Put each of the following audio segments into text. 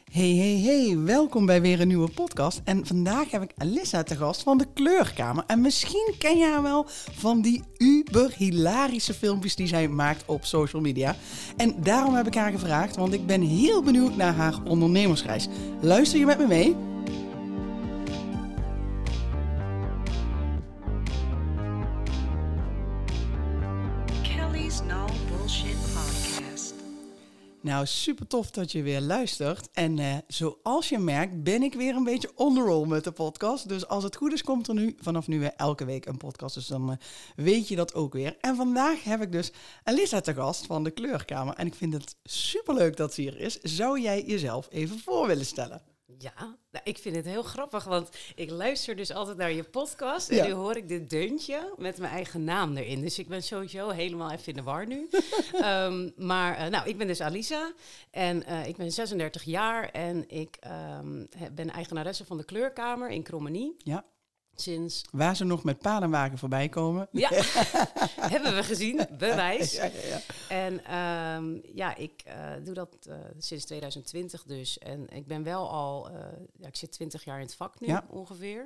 Hey, welkom bij weer een nieuwe podcast. En vandaag heb ik Alissa te gast van de Kleurkamer. En misschien ken je haar wel van die uber-hilarische filmpjes die zij maakt op social media. En daarom heb ik haar gevraagd, want ik ben heel benieuwd naar haar ondernemersreis. Luister je met me mee? Kelly's No Bullshit Podcast. Nou, super tof dat je weer luistert. En zoals je merkt ben ik weer een beetje on the roll met de podcast. Dus als het goed is komt er vanaf nu weer elke week een podcast. Dus dan weet je dat ook weer. En vandaag heb ik dus Alissa te gast van de Kleurkamer. En ik vind het superleuk dat ze hier is. Zou jij jezelf even voor willen stellen? Ja, nou, ik vind het heel grappig, want ik luister dus altijd naar je podcast en nu hoor ik dit deuntje met mijn eigen naam erin. Dus ik ben sowieso helemaal even in de war nu. Nou, ik ben dus Alissa en ik ben 36 jaar en ik ben eigenaresse van de Kleurkamer in Krommenie. Ja. Sinds... Waar ze nog met paardenwagen voorbij komen. Ja, hebben we gezien, bewijs. Ja. En ik doe dat sinds 2020 dus. En ik ben wel al, ik zit 20 jaar in het vak nu ongeveer.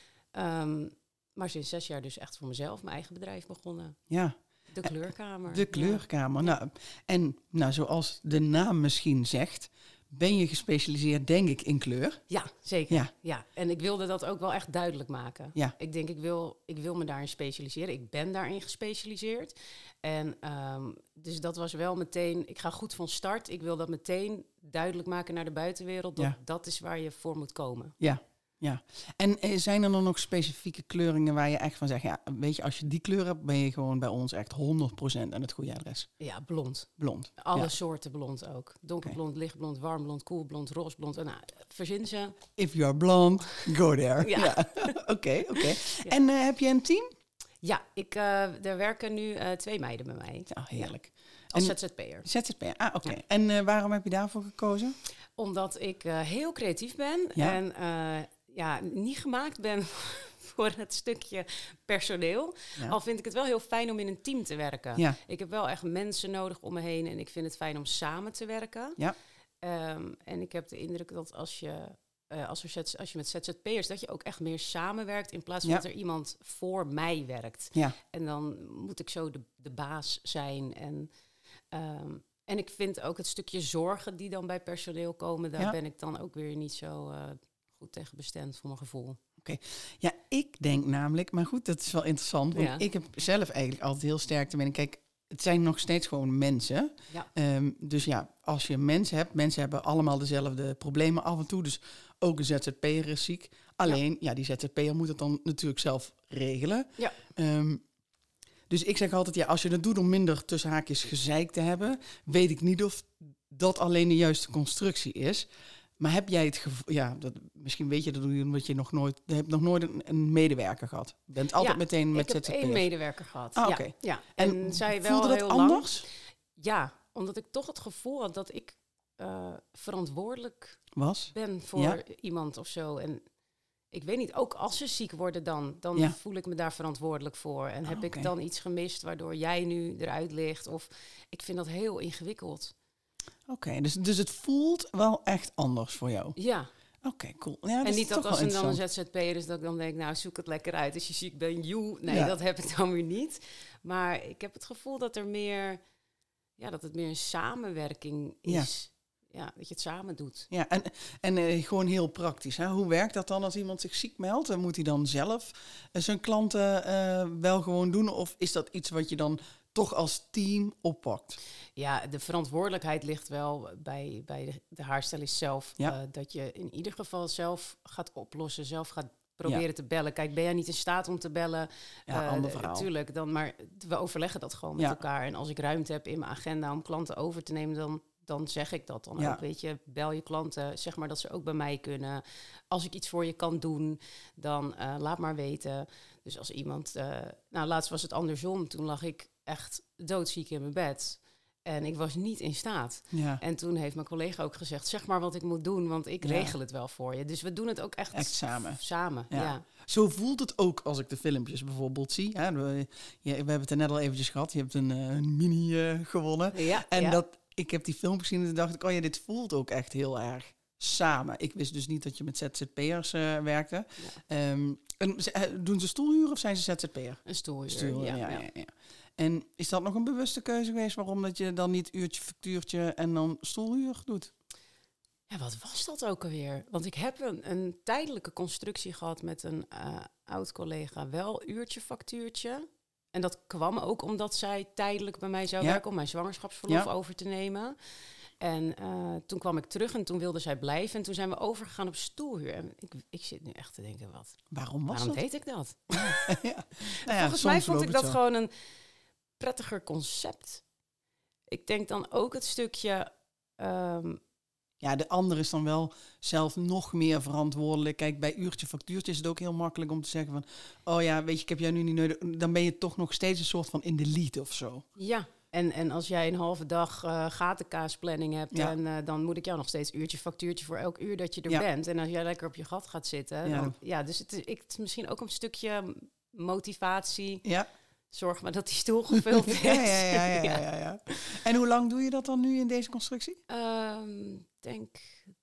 Maar sinds 6 jaar dus echt voor mezelf, mijn eigen bedrijf begonnen. Ja. De Kleurkamer. De Kleurkamer. Ja. Nou, zoals de naam misschien zegt, ben je gespecialiseerd, denk ik, in kleur? Ja, zeker. Ja. En ik wilde dat ook wel echt duidelijk maken. Ja. Ik denk, ik wil me daarin specialiseren. Ik ben daarin gespecialiseerd. En dus dat was wel meteen, ik ga goed van start. Ik wil dat meteen duidelijk maken naar de buitenwereld. Dat is waar je voor moet komen. Ja. En zijn er dan nog specifieke kleuringen waar je echt van zegt, ja, weet je, als je die kleur hebt, ben je gewoon bij ons echt 100% aan het goede adres? Ja, blond. Blond. Alle soorten blond ook. Donkerblond, lichtblond, warmblond, koelblond, roosblond. Nou, verzin ze. If you are blonde, go there. Ja. Oké. Ja. En heb je een team? Ja, er werken nu 2 meiden bij mij. Ja, heerlijk. Als ZZP'er. ZZP'er, oké. Ja. En waarom heb je daarvoor gekozen? Omdat ik heel creatief ben en niet gemaakt ben voor het stukje personeel. Ja. Al vind ik het wel heel fijn om in een team te werken. Ja. Ik heb wel echt mensen nodig om me heen en ik vind het fijn om samen te werken. Ja. En ik heb de indruk dat als je met ZZP'ers, dat je ook echt meer samenwerkt in plaats van dat er iemand voor mij werkt. Ja. En dan moet ik zo de baas zijn. En ik vind ook het stukje zorgen die dan bij personeel komen, daar ben ik dan ook weer niet zo goed tegen bestemd voor mijn gevoel. Oké. Ja, ik denk namelijk, maar goed, dat is wel interessant, want ik heb zelf eigenlijk altijd heel sterk te mening. Kijk, het zijn nog steeds gewoon mensen. Ja. Dus ja, als je mensen hebt, mensen hebben allemaal dezelfde problemen af en toe. Dus ook een ZZP'er is ziek. Alleen, die ZZP'er moet het dan natuurlijk zelf regelen. Ja. Dus ik zeg altijd, als je dat doet om minder tussen haakjes gezeik te hebben, weet ik niet of dat alleen de juiste constructie is. Maar heb jij het gevoel, misschien weet je dat omdat je nog nooit een medewerker gehad. Je bent altijd meteen met ZZP'ers. Ik heb 1 medewerker gehad. Ah, oké. Ja. En zij wel voelde dat heel anders? Lang. Ja, omdat ik toch het gevoel had dat ik verantwoordelijk ben voor iemand of zo. En ik weet niet, ook als ze ziek worden dan voel ik me daar verantwoordelijk voor. En heb ik dan iets gemist waardoor jij nu eruit ligt? Of ik vind dat heel ingewikkeld. Oké, dus het voelt wel echt anders voor jou? Ja. Oké, cool. Ja, en niet dat als er dan een ZZP'er is, dat ik dan denk, nou, zoek het lekker uit. Als je ziek bent, Nee, dat heb ik dan weer niet. Maar ik heb het gevoel dat er meer, dat het meer een samenwerking is. Ja, dat je het samen doet. Ja, en gewoon heel praktisch. Hè? Hoe werkt dat dan als iemand zich ziek meldt? Moet hij dan zelf zijn klanten wel gewoon doen? Of is dat iets wat je dan toch als team oppakt? Ja, de verantwoordelijkheid ligt wel bij de haarstylist zelf. Dat je in ieder geval zelf gaat oplossen, zelf gaat proberen te bellen. Kijk, ben jij niet in staat om te bellen? Ander verhaal. Natuurlijk, maar we overleggen dat gewoon met elkaar. En als ik ruimte heb in mijn agenda om klanten over te nemen, dan zeg ik dat dan ook. Weet je, bel je klanten, zeg maar dat ze ook bij mij kunnen. Als ik iets voor je kan doen, dan laat maar weten. Dus als iemand... laatst was het andersom. Toen lag ik echt doodziek in mijn bed. En ik was niet in staat. Ja. En toen heeft mijn collega ook gezegd, zeg maar wat ik moet doen, want ik regel het wel voor je. Dus we doen het ook echt samen. Ja. Zo voelt het ook als ik de filmpjes bijvoorbeeld zie. Hè? We hebben het er net al eventjes gehad. Je hebt een mini gewonnen. Ja, ik heb die filmpjes gezien en dacht ik, dit voelt ook echt heel erg samen. Ik wist dus niet dat je met ZZP'ers werkte. Ja. Doen ze stoelhuur of zijn ze ZZP'er? Een stoelhuur, ja. En is dat nog een bewuste keuze geweest waarom dat je dan niet uurtje, factuurtje en dan stoelhuur doet? Ja, wat was dat ook alweer? Want ik heb een tijdelijke constructie gehad met een oud-collega. Wel uurtje, factuurtje. En dat kwam ook omdat zij tijdelijk bij mij zou werken om mijn zwangerschapsverlof over te nemen. En toen kwam ik terug en toen wilde zij blijven. En toen zijn we overgegaan op stoelhuur. En ik zit nu echt te denken, waarom deed ik dat? Volgens mij vond ik dat gewoon een prettiger concept. Ik denk dan ook het stukje... de ander is dan wel zelf nog meer verantwoordelijk. Kijk, bij uurtje factuurtje is het ook heel makkelijk om te zeggen van... oh ja, weet je, ik heb jou nu niet nodig. Dan ben je toch nog steeds een soort van in de lead of zo. Ja, en als jij een halve dag gatenkaas-planning hebt... dan moet ik jou nog steeds uurtje factuurtje voor elk uur dat je er bent. En als jij lekker op je gat gaat zitten... dus het is misschien ook een stukje motivatie... Ja. Zorg maar dat die stoel gevuld is. Ja. En hoe lang doe je dat dan nu in deze constructie? Denk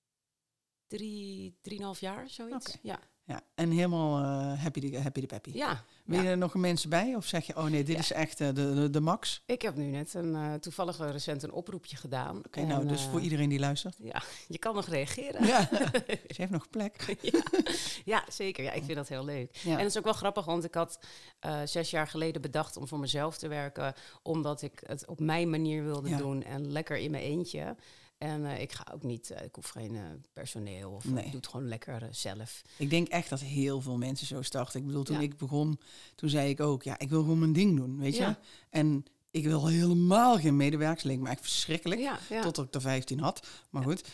3,5 jaar, zoiets. Okay. Ja, en helemaal happy de peppy. Ja. Wil je er nog mensen bij? Of zeg je, oh nee, dit is echt de max? Ik heb nu net toevallig recent een oproepje gedaan. Oké, nou, dus voor iedereen die luistert. Ja, je kan nog reageren. Ja, ze heeft nog plek. Ja, zeker. Ja, ik vind dat heel leuk. Ja. En het is ook wel grappig, want ik had 6 jaar geleden bedacht om voor mezelf te werken. Omdat ik het op mijn manier wilde doen en lekker in mijn eentje. En ik ga ook niet, ik hoef geen personeel of ik doe het gewoon lekker zelf. Ik denk echt dat heel veel mensen zo starten. Ik bedoel, toen ik begon, toen zei ik ook, ik wil gewoon mijn ding doen, weet je. En ik wil helemaal geen medewerkers, leek me echt verschrikkelijk. Totdat ik er 15 had, maar goed.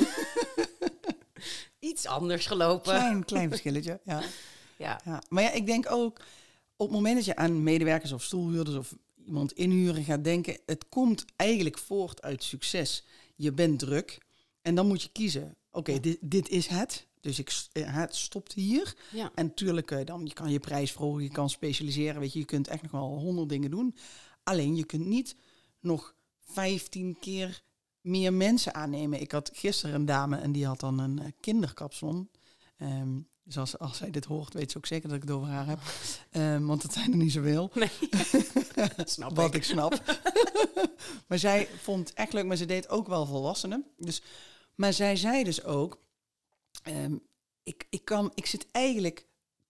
Iets anders gelopen. Klein verschilletje, ja. Maar ik denk ook, op het moment dat je aan medewerkers of stoelhuurders of iemand inhuren gaat denken, het komt eigenlijk voort uit succes. Je bent druk en dan moet je kiezen. Oké, dit is het. Dus het stopt hier. Ja. En natuurlijk, je kan je prijs verhogen, je kan specialiseren. Weet je kunt echt nog wel 100 dingen doen. Alleen, je kunt niet nog 15 keer meer mensen aannemen. Ik had gisteren een dame en die had dan een kinderkapsalon. Dus als zij dit hoort, weet ze ook zeker dat ik het over haar heb. Want dat zijn er niet zoveel. Nee, wat ik snap. Maar zij vond het echt leuk, maar ze deed ook wel volwassenen. Dus, maar zij zei dus ook... Ik zit eigenlijk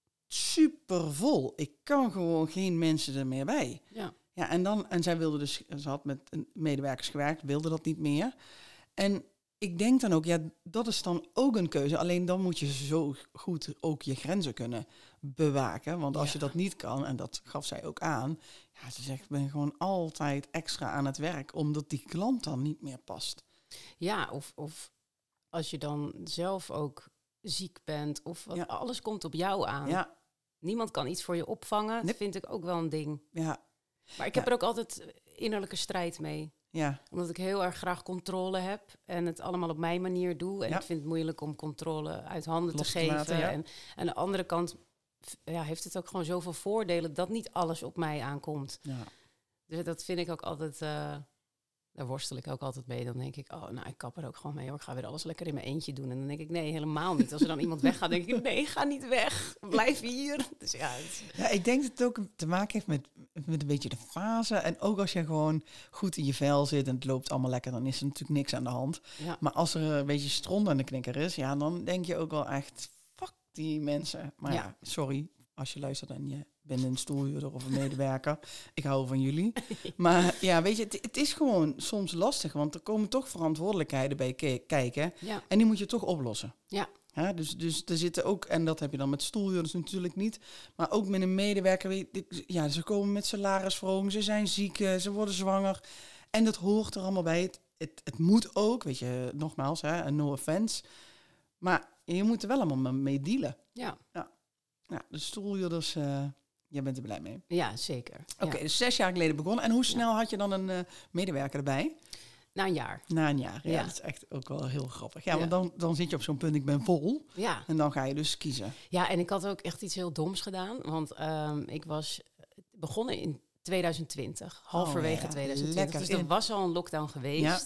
super vol. Ik kan gewoon geen mensen er meer bij. Ja, en zij wilde dus... Ze had met medewerkers gewerkt, wilde dat niet meer. En... Ik denk dan ook, dat is dan ook een keuze. Alleen dan moet je zo goed ook je grenzen kunnen bewaken. Want als je dat niet kan, en dat gaf zij ook aan... ze zegt, ik ben gewoon altijd extra aan het werk... omdat die klant dan niet meer past. Ja, of als je dan zelf ook ziek bent... of alles komt op jou aan. Ja. Niemand kan iets voor je opvangen. Dat vind ik ook wel een ding. Ja. Maar ik heb er ook altijd innerlijke strijd mee. Ja. Omdat ik heel erg graag controle heb en het allemaal op mijn manier doe. En ik vind het moeilijk om controle uit handen te geven. Laten, En aan de andere kant heeft het ook gewoon zoveel voordelen dat niet alles op mij aankomt. Ja. Dus dat vind ik ook altijd... Daar worstel ik ook altijd mee. Dan denk ik, ik kap er ook gewoon mee hoor. Ik ga weer alles lekker in mijn eentje doen. En dan denk ik, nee, helemaal niet. Als er dan iemand weggaat, denk ik, nee, ga niet weg. Blijf hier. Dus ik denk dat het ook te maken heeft met een beetje de fase. En ook als je gewoon goed in je vel zit en het loopt allemaal lekker, dan is er natuurlijk niks aan de hand. Ja. Maar als er een beetje stront aan de knikker is, dan denk je ook wel echt, fuck die mensen. Maar sorry als je luistert en je bent een stoelhuurder of een medewerker. Ik hou van jullie. Maar weet je, het is gewoon soms lastig, want er komen toch verantwoordelijkheden bij kijken. Ja. En die moet je toch oplossen. Ja. Dus er zitten ook, en dat heb je dan met stoelhuurders natuurlijk niet, maar ook met een medewerker. Ze komen met salarisverhoging, ze zijn ziek, ze worden zwanger. En dat hoort er allemaal bij. Het moet ook, weet je, nogmaals, no offense. Maar je moet er wel allemaal mee dealen. Ja. Ja, de stoelhuurders, jij bent er blij mee. Ja, zeker. Oké, dus 6 jaar geleden begonnen. En hoe snel had je dan een medewerker erbij? Na een jaar. Na een jaar, ja. Dat is echt ook wel heel grappig. Ja, want dan zit je op zo'n punt, ik ben vol. Ja. En dan ga je dus kiezen. Ja, en ik had ook echt iets heel doms gedaan. Want ik was begonnen in 2020, halverwege 2020. Lekker dus er was al een lockdown geweest. Ja.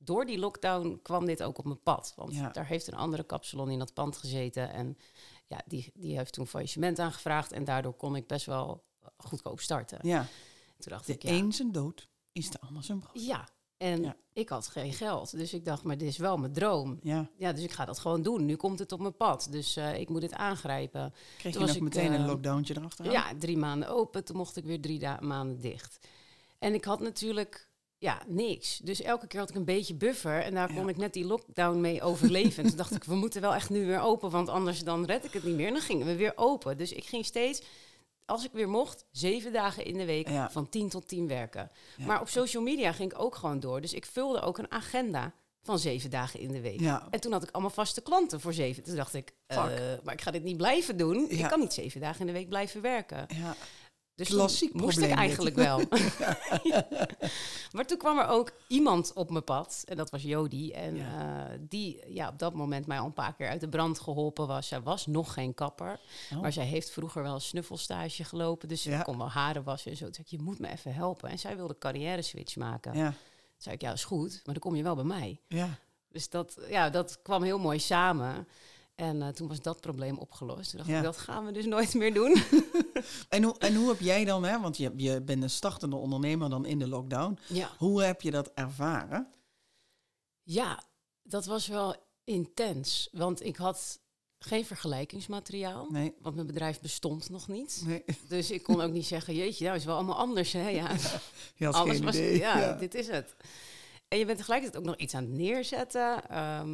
door die lockdown kwam dit ook op mijn pad. Want daar heeft een andere kapsalon in dat pand gezeten. En ja, die heeft toen faillissement aangevraagd. En daardoor kon ik best wel goedkoop starten. Ja. Toen dacht ik, een zijn dood is de ander zijn brood. Ja, en ik had geen geld. Dus ik dacht, maar dit is wel mijn droom. Ja, dus ik ga dat gewoon doen. Nu komt het op mijn pad. Dus ik moet dit aangrijpen. Kreeg je nog meteen een lockdowntje erachteraan? Ja, 3 maanden open. Toen mocht ik weer 3 maanden dicht. En ik had natuurlijk niks. Dus elke keer had ik een beetje buffer. En daar kon ik net die lockdown mee overleven. En toen dacht ik, we moeten wel echt nu weer open. Want anders dan red ik het niet meer. En dan gingen we weer open. Dus ik ging steeds, als ik weer mocht, 7 dagen in de week van 10 tot 10 werken. Ja. Maar op social media ging ik ook gewoon door. Dus ik vulde ook een agenda van 7 dagen in de week. Ja. En toen had ik allemaal vaste klanten voor 7. Toen dacht ik, maar ik ga dit niet blijven doen. Ja. Ik kan niet 7 dagen in de week blijven werken. Ja. Dus klassiek moest ik eigenlijk wel. Maar toen kwam er ook iemand op mijn pad. En dat was Jody. En die op dat moment mij al een paar keer uit de brand geholpen was. Zij was nog geen kapper. Oh. Maar zij heeft vroeger wel een snuffelstage gelopen. Dus ze kon wel haren wassen en zo. Toen zei ik, je moet me even helpen. En zij wilde carrière switch maken. Ja. Toen zei ik, ja, is goed. Maar dan kom je wel bij mij. Ja. Dus dat kwam heel mooi samen. En toen was dat probleem opgelost. Toen dacht ik, dat gaan we dus nooit meer doen. En hoe heb jij dan, hè? Want je bent een startende ondernemer dan in de lockdown. Ja. Hoe heb je dat ervaren? Ja, dat was wel intens. Want ik had geen vergelijkingsmateriaal. Nee. Want mijn bedrijf bestond nog niet. Nee. Dus ik kon ook niet zeggen, jeetje, nou is wel allemaal anders. Hè? Ja. Je had alles geen idee. Dit is het. En je bent tegelijkertijd ook nog iets aan het neerzetten.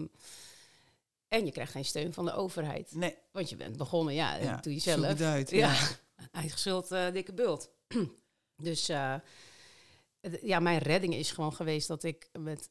En je krijgt geen steun van de overheid. Nee. Want je bent begonnen, dat doe je zelf. Zoek het uit. Uitgeschuld dikke bult. Dus mijn redding is gewoon geweest dat ik met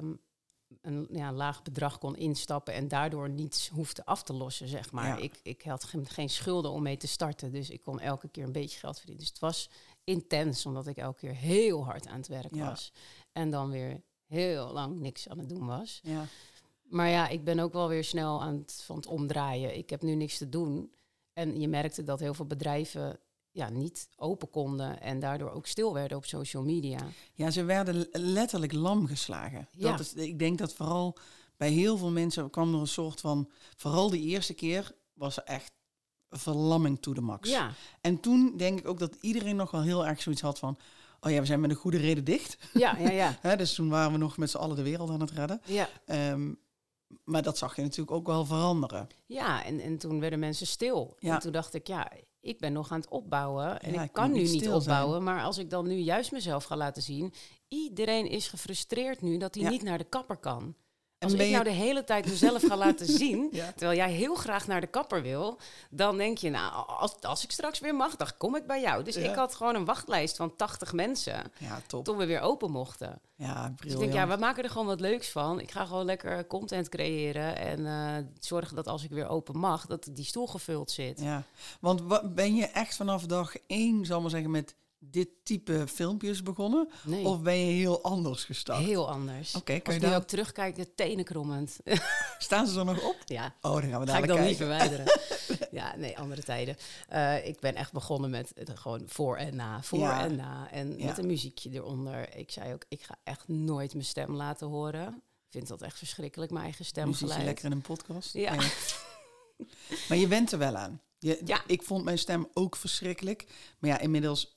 een laag bedrag kon instappen en daardoor niets hoefde af te lossen, zeg maar. Ja. Ik had geen schulden om mee te starten, dus ik kon elke keer een beetje geld verdienen. Dus het was intens, omdat ik elke keer heel hard aan het werk was. En dan weer heel lang niks aan het doen was. Ja. Maar ik ben ook wel weer snel van het omdraaien. Ik heb nu niks te doen. En je merkte dat heel veel bedrijven niet open konden en daardoor ook stil werden op social media. Ja, ze werden letterlijk lam geslagen. Ja. Ik denk dat vooral bij heel veel mensen kwam er een soort van, vooral de eerste keer was er echt verlamming to the max. Ja. En toen denk ik ook dat iedereen nog wel heel erg zoiets had van, we zijn met een goede reden dicht. Ja. Dus toen waren we nog met z'n allen de wereld aan het redden. Ja. Maar dat zag je natuurlijk ook wel veranderen. Ja, en toen werden mensen stil. Ja. En toen dacht ik, ik ben nog aan het opbouwen. En ik kan nu niet opbouwen. Zijn. Maar als ik dan nu juist mezelf ga laten zien, iedereen is gefrustreerd nu dat hij niet naar de kapper kan. Als ik nou de hele tijd mezelf ga laten zien, terwijl jij heel graag naar de kapper wil, dan denk je, nou, als ik straks weer mag, dan kom ik bij jou. Dus ik had gewoon een wachtlijst van 80 mensen, tot we weer open mochten. Ja, dus ik denk, we maken er gewoon wat leuks van. Ik ga gewoon lekker content creëren en zorgen dat als ik weer open mag, dat die stoel gevuld zit. Ja, want ben je echt vanaf dag 1, zal maar zeggen, met dit type filmpjes begonnen? Nee. Of ben je heel anders gestart? Heel anders. Oké, als ik nu ook terugkijk, tenenkrommend. Staan ze er nog op? Ja. Oh, dan gaan we dadelijk kijken. Ga ik dan niet verwijderen. Andere tijden. Ik ben echt begonnen met gewoon voor en na. En na. En met een muziekje eronder. Ik zei ook, ik ga echt nooit mijn stem laten horen. Ik vind dat echt verschrikkelijk, mijn eigen stemgeluid. Muziekje lekker in een podcast? Ja. Maar je went er wel aan. Ik vond mijn stem ook verschrikkelijk. Maar inmiddels...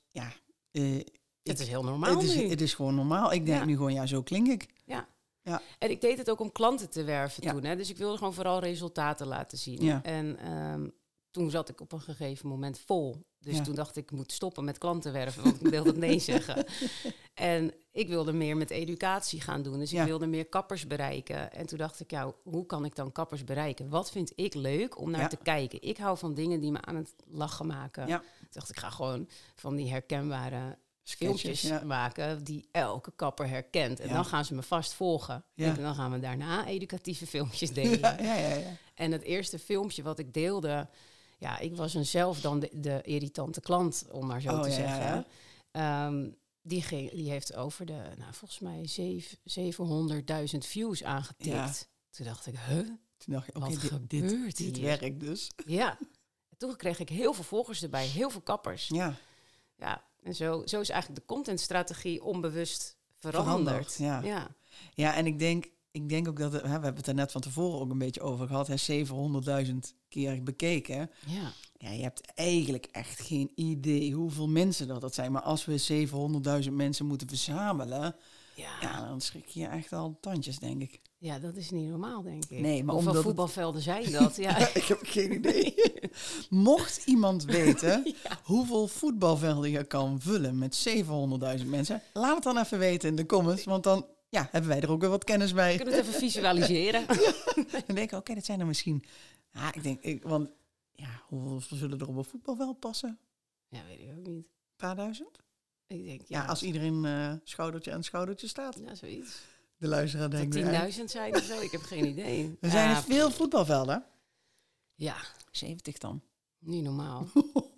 het is heel normaal het is gewoon normaal. Ik denk nu gewoon, zo klink ik. Ja. En ik deed het ook om klanten te werven toen. Hè? Dus ik wilde gewoon vooral resultaten laten zien. Ja. En toen zat ik op een gegeven moment vol. Dus toen dacht ik moet stoppen met klanten werven, want ik wilde nee zeggen. En ik wilde meer met educatie gaan doen. Dus ik wilde meer kappers bereiken. En toen dacht ik, hoe kan ik dan kappers bereiken? Wat vind ik leuk om naar te kijken? Ik hou van dingen die me aan het lachen maken. Ja. Toen dacht ik, ga gewoon van die herkenbare filmpjes maken die elke kapper herkent. En dan gaan ze me vast volgen. En dan gaan we daarna educatieve filmpjes delen. Ja. En het eerste filmpje wat ik deelde, ik was zelf dan de irritante klant, om maar zo te zeggen. Die heeft over de, volgens mij 700.000 views aangetikt. Ja. Toen dacht ik, Toen dacht je, wat gebeurt dit werkt dus. Ja. En toen kreeg ik heel veel volgers erbij, heel veel kappers. Ja. En zo is eigenlijk de contentstrategie onbewust veranderd. Ja, en ik denk ook dat... we hebben het er net van tevoren ook een beetje over gehad. 700.000 keer bekeken. Ja, je hebt eigenlijk echt geen idee hoeveel mensen dat zijn. Maar als we 700.000 mensen moeten verzamelen... Ja, dan schrik je echt al tandjes, denk ik. Ja, dat is niet normaal, denk ik. Nee, maar hoeveel voetbalvelden zijn dat? Ja. Ik heb geen idee. Mocht iemand weten hoeveel voetbalvelden je kan vullen met 700.000 mensen... laat het dan even weten in de comments, want dan hebben wij er ook weer wat kennis bij. We kunnen het even visualiseren. Dan denk ik, oké, dat zijn er misschien... Ja, want hoeveel zullen er op een voetbalveld passen? Ja, weet ik ook niet. Een paar duizend? Ik denk, als iedereen schoudertje aan schoudertje staat. Ja, zoiets. De luisteraar denkt... 10.000 zijn of zo, ik heb geen idee. Er zijn veel voetbalvelden. Ja. 70 dan. Niet normaal.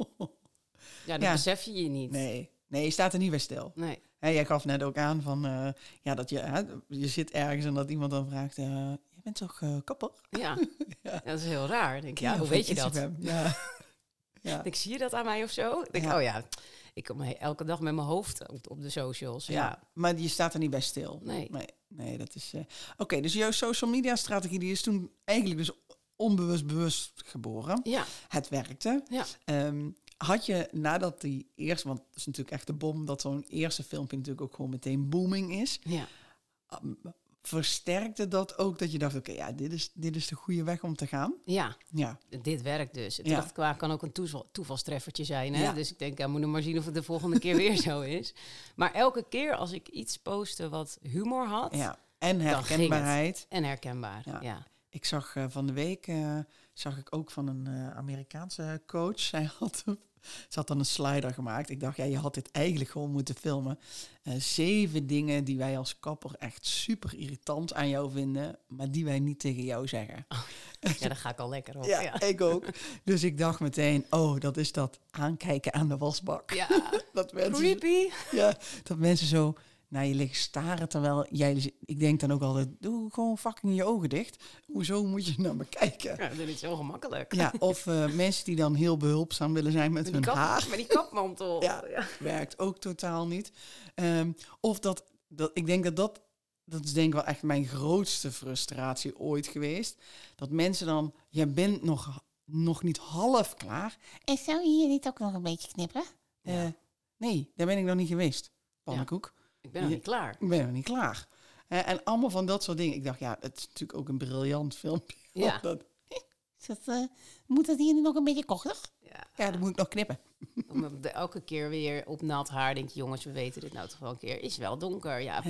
Dat besef je niet. Nee, je staat er niet bij stil. Nee. Jij gaf net ook aan van... dat je zit ergens en dat iemand dan vraagt... je bent toch kapper? Ja. Dat is heel raar. Denk ik, hoe weet je dat? Ja. Ik zie je dat aan mij of zo? Ik denk, ik kom elke dag met mijn hoofd op de socials. Ja, maar je staat er niet bij stil. Nee, dat is... Oké, dus jouw social media strategie die is toen eigenlijk dus onbewust bewust geboren. Ja. Het werkte. Ja. Had je nadat die eerste... Want het is natuurlijk echt de bom dat zo'n eerste filmpje natuurlijk ook gewoon meteen booming is. Ja. Versterkte dat ook dat je dacht, oké, dit is de goede weg om te gaan? Ja. Dit werkt dus. Het dacht, kan ook een toevalstreffertje zijn. Hè? Ja. Dus ik denk, moet nog maar zien of het de volgende keer weer zo is. Maar elke keer als ik iets postte wat humor had... Ja. En herkenbaarheid. En herkenbaar, ja. Ik zag van de week zag ik ook van een Amerikaanse coach. Ze had dan een slider gemaakt. Ik dacht, je had dit eigenlijk gewoon moeten filmen. 7 dingen die wij als kapper echt super irritant aan jou vinden, maar die wij niet tegen jou zeggen. Oh, ja, daar ga ik al lekker op. Ja, ik ook. Dus ik dacht meteen, dat is dat aankijken aan de wasbak. Ja, dat mensen, creepy. Ja, dat mensen zo naar je liggen staren, terwijl jij... Ik denk dan ook altijd, doe gewoon fucking je ogen dicht. Hoezo moet je naar me kijken? Ja, dat is niet zo gemakkelijk. Ja, of mensen die dan heel behulpzaam willen zijn met hun haar. Met die kapmantel. Ja, werkt ook totaal niet. Of dat ik denk dat is denk ik wel echt mijn grootste frustratie ooit geweest. Dat mensen dan, jij bent nog niet half klaar. En zou je hier niet ook nog een beetje knipperen? Nee, daar ben ik nog niet geweest. Pannenkoek. Ik ben nog niet klaar. Ik ben nog niet klaar. En allemaal van dat soort dingen. Ik dacht, het is natuurlijk ook een briljant filmpje. Ja. Moet dat hier nog een beetje kochig? Ja, dan moet ik nog knippen. Elke keer weer op nat haar denk je, jongens, we weten dit nou toch wel een keer. Is wel donker, ja.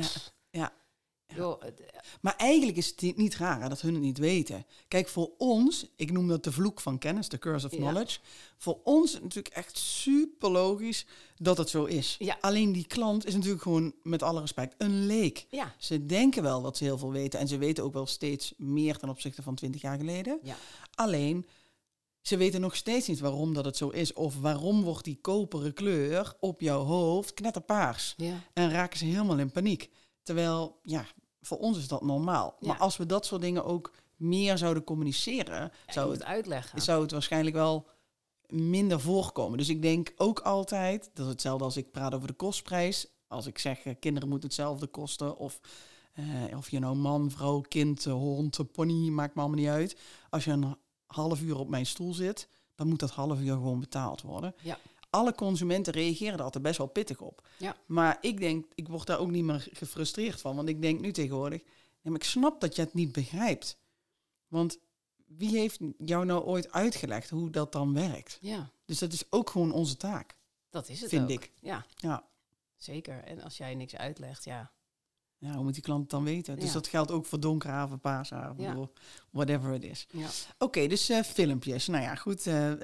Joh, maar eigenlijk is het niet raar dat hun het niet weten. Kijk, voor ons, ik noem dat de vloek van kennis, de curse of knowledge. Voor ons is het natuurlijk echt super logisch dat het zo is. Ja. Alleen die klant is natuurlijk gewoon, met alle respect, een leek. Ja. Ze denken wel dat ze heel veel weten. En ze weten ook wel steeds meer ten opzichte van 20 jaar geleden. Ja. Alleen, ze weten nog steeds niet waarom dat het zo is. Of waarom wordt die koperen kleur op jouw hoofd knetterpaars. Ja. En raken ze helemaal in paniek. Terwijl, voor ons is dat normaal. Ja. Maar als we dat soort dingen ook meer zouden communiceren, zou het waarschijnlijk wel minder voorkomen. Dus ik denk ook altijd, dat is hetzelfde als ik praat over de kostprijs. Als ik zeg, kinderen moeten hetzelfde kosten. Of je nou man, vrouw, kind, hond, pony, maakt me allemaal niet uit. Als je een half uur op mijn stoel zit, dan moet dat half uur gewoon betaald worden. Ja. Alle consumenten reageren er altijd best wel pittig op. Ja. Maar ik word daar ook niet meer gefrustreerd van. Want ik denk nu tegenwoordig, maar ik snap dat je het niet begrijpt. Want wie heeft jou nou ooit uitgelegd hoe dat dan werkt? Ja. Dus dat is ook gewoon onze taak. Dat is het vind ook. Ik. Ja. Zeker. En als jij niks uitlegt, Ja, hoe moet die klant het dan weten? Dus dat geldt ook voor donkerhaven, paashaven, whatever it is. Ja. Oké, dus filmpjes. Nou ja, goed.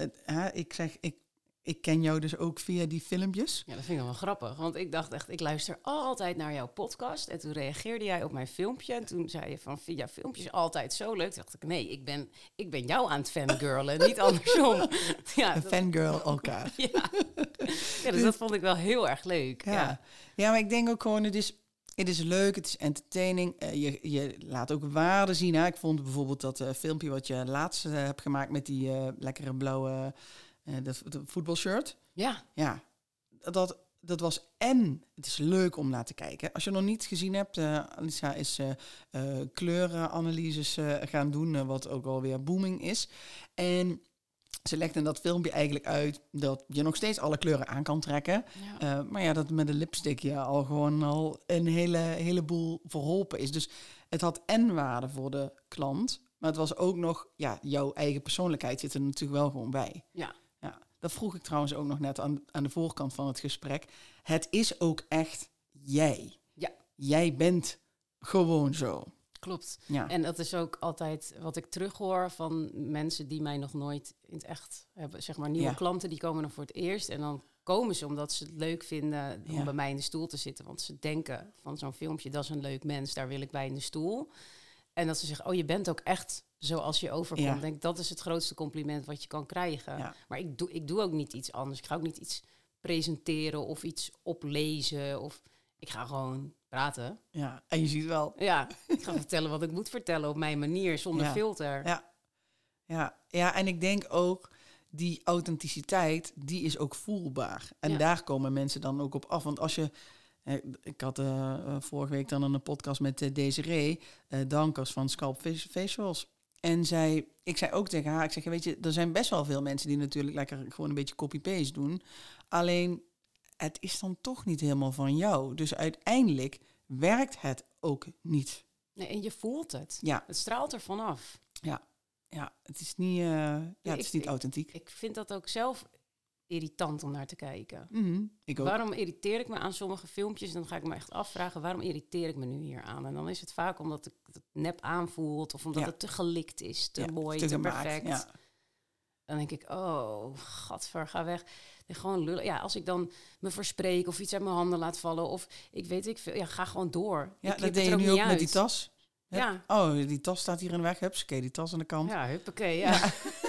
Ik ken jou dus ook via die filmpjes. Ja, dat vind ik wel grappig. Want ik dacht echt, ik luister altijd naar jouw podcast. En toen reageerde jij op mijn filmpje. En toen zei je van, vind jij filmpjes altijd zo leuk? Toen dacht ik, nee, ik ben jou aan het fangirlen, niet andersom. Fangirl elkaar. Dus dat vond ik wel heel erg leuk. Ja, maar ik denk ook gewoon, het is leuk, het is entertaining. Je laat ook waarde zien. Hè? Ik vond bijvoorbeeld dat filmpje wat je laatst hebt gemaakt met die lekkere blauwe... de voetbalshirt. Ja. Ja, dat was het is leuk om naar te kijken. Als je nog niet gezien hebt, Alisa is kleurenanalyses gaan doen, wat ook alweer booming is. En ze legt in dat filmpje eigenlijk uit dat je nog steeds alle kleuren aan kan trekken. Ja. Maar ja, dat met een lipstick je al een heleboel verholpen is. Dus het had waarde voor de klant. Maar het was ook nog, jouw eigen persoonlijkheid zit er natuurlijk wel gewoon bij. Ja. Dat vroeg ik trouwens ook nog net aan de voorkant van het gesprek. Het is ook echt jij. Ja. Jij bent gewoon zo. Klopt. Ja. En dat is ook altijd wat ik terughoor van mensen die mij nog nooit in het echt hebben. Zeg maar nieuwe klanten, die komen dan voor het eerst. En dan komen ze omdat ze het leuk vinden om bij mij in de stoel te zitten. Want ze denken van zo'n filmpje, dat is een leuk mens, daar wil ik bij in de stoel. En dat ze zeggen, je bent ook echt zoals je overkomt. Ja. Denk, dat is het grootste compliment wat je kan krijgen. Ja. Maar ik doe ook niet iets anders. Ik ga ook niet iets presenteren of iets oplezen. Of ik ga gewoon praten. Ja, en je ziet wel. Ja, ik ga vertellen wat ik moet vertellen op mijn manier, zonder filter. Ja, en ik denk ook, die authenticiteit, die is ook voelbaar. En daar komen mensen dan ook op af. Want als je... Ik had vorige week dan een podcast met Desiree Dankers van Scalp Facials. En ik zei ook tegen haar, weet je, er zijn best wel veel mensen die natuurlijk lekker gewoon een beetje copy-paste doen. Alleen, het is dan toch niet helemaal van jou. Dus uiteindelijk werkt het ook niet. Nee, en je voelt het. Ja. Het straalt er vanaf. Ja, het is niet, het is niet authentiek. Ik vind dat ook zelf irritant om naar te kijken. Ik ook. Waarom irriteer ik me aan sommige filmpjes? Dan ga ik me echt afvragen, waarom irriteer ik me nu hier aan? En dan is het vaak omdat het nep aanvoelt of omdat het te gelikt is, te mooi, te perfect. Ja. Dan denk ik, gadver, ga weg. En gewoon lullen. Ja, als ik dan me verspreek of iets uit mijn handen laat vallen of ga gewoon door. Ja, dat deed je nu ook met die tas. Ja. Oh, die tas staat hier in de weg. Huppakee, die tas aan de kant. Ja, huppakee, ja.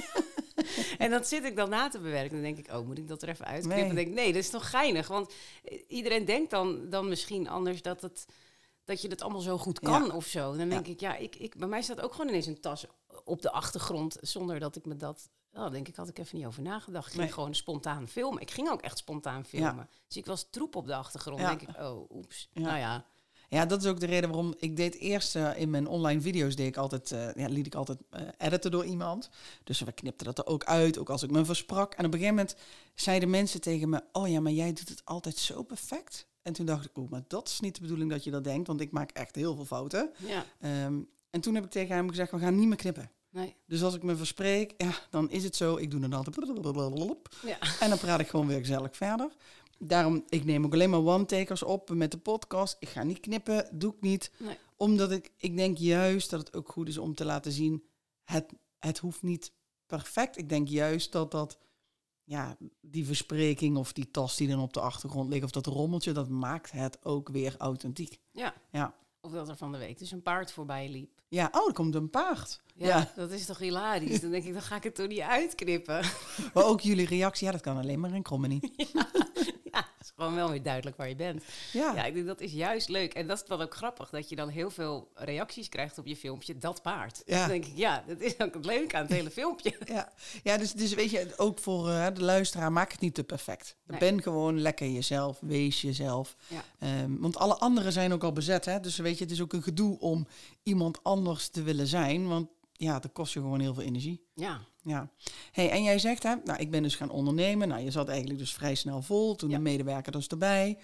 En dat zit ik dan na te bewerken. Dan denk ik, moet ik dat er even uitknippen? Nee. Dan denk ik, nee, dat is toch geinig? Want iedereen denkt dan misschien anders dat je dat allemaal zo goed kan of zo. Dan denk ik, bij mij staat ook gewoon ineens een tas op de achtergrond, zonder dat ik me dat... Dan denk ik, had ik even niet over nagedacht. Ik ging gewoon spontaan filmen. Ik ging ook echt spontaan filmen. Ja. Dus ik was troep op de achtergrond. Dan denk ik, oeps. Ja. Nou ja. Ja, dat is ook de reden waarom ik deed eerst in mijn online video's liet ik altijd editen door iemand. Dus we knipten dat er ook uit, ook als ik me versprak. En op een gegeven moment zeiden mensen tegen me, maar jij doet het altijd zo perfect. En toen dacht ik, maar dat is niet de bedoeling dat je dat denkt, want ik maak echt heel veel fouten. Ja. En toen heb ik tegen hem gezegd, we gaan niet meer knippen. Nee. Dus als ik me verspreek, dan is het zo. Ik doe het altijd. Ja. En dan praat ik gewoon weer gezellig verder. Daarom, ik neem ook alleen maar one-takers op met de podcast. Ik ga niet knippen, doe ik niet. Nee. Omdat ik denk juist dat het ook goed is om te laten zien, het hoeft niet perfect. Ik denk juist dat die verspreking of die tas die dan op de achtergrond ligt, of dat rommeltje, dat maakt het ook weer authentiek. Ja. Of dat er van de week dus een paard voorbij liep. Ja, er komt een paard. Ja, dat is toch hilarisch. Dan denk ik, dan ga ik het toch niet uitknippen. Maar ook jullie reactie, dat kan alleen maar in comedy. Ja, het is gewoon wel weer duidelijk waar je bent. Ja, ik denk dat is juist leuk. En dat is wel ook grappig, dat je dan heel veel reacties krijgt op je filmpje, dat paard. Ja. Dan denk ik, dat is ook het leuke aan het hele filmpje. Ja, dus weet je, ook voor de luisteraar, maak het niet te perfect. Nee. Ben gewoon lekker jezelf, wees jezelf. Ja. Want alle anderen zijn ook al bezet, hè. Dus weet je, het is ook een gedoe om iemand anders te willen zijn, want dat kost je gewoon heel veel energie. Ja. Hey, en jij zegt, ik ben dus gaan ondernemen. Nou, je zat eigenlijk dus vrij snel vol, toen de medewerker dus erbij.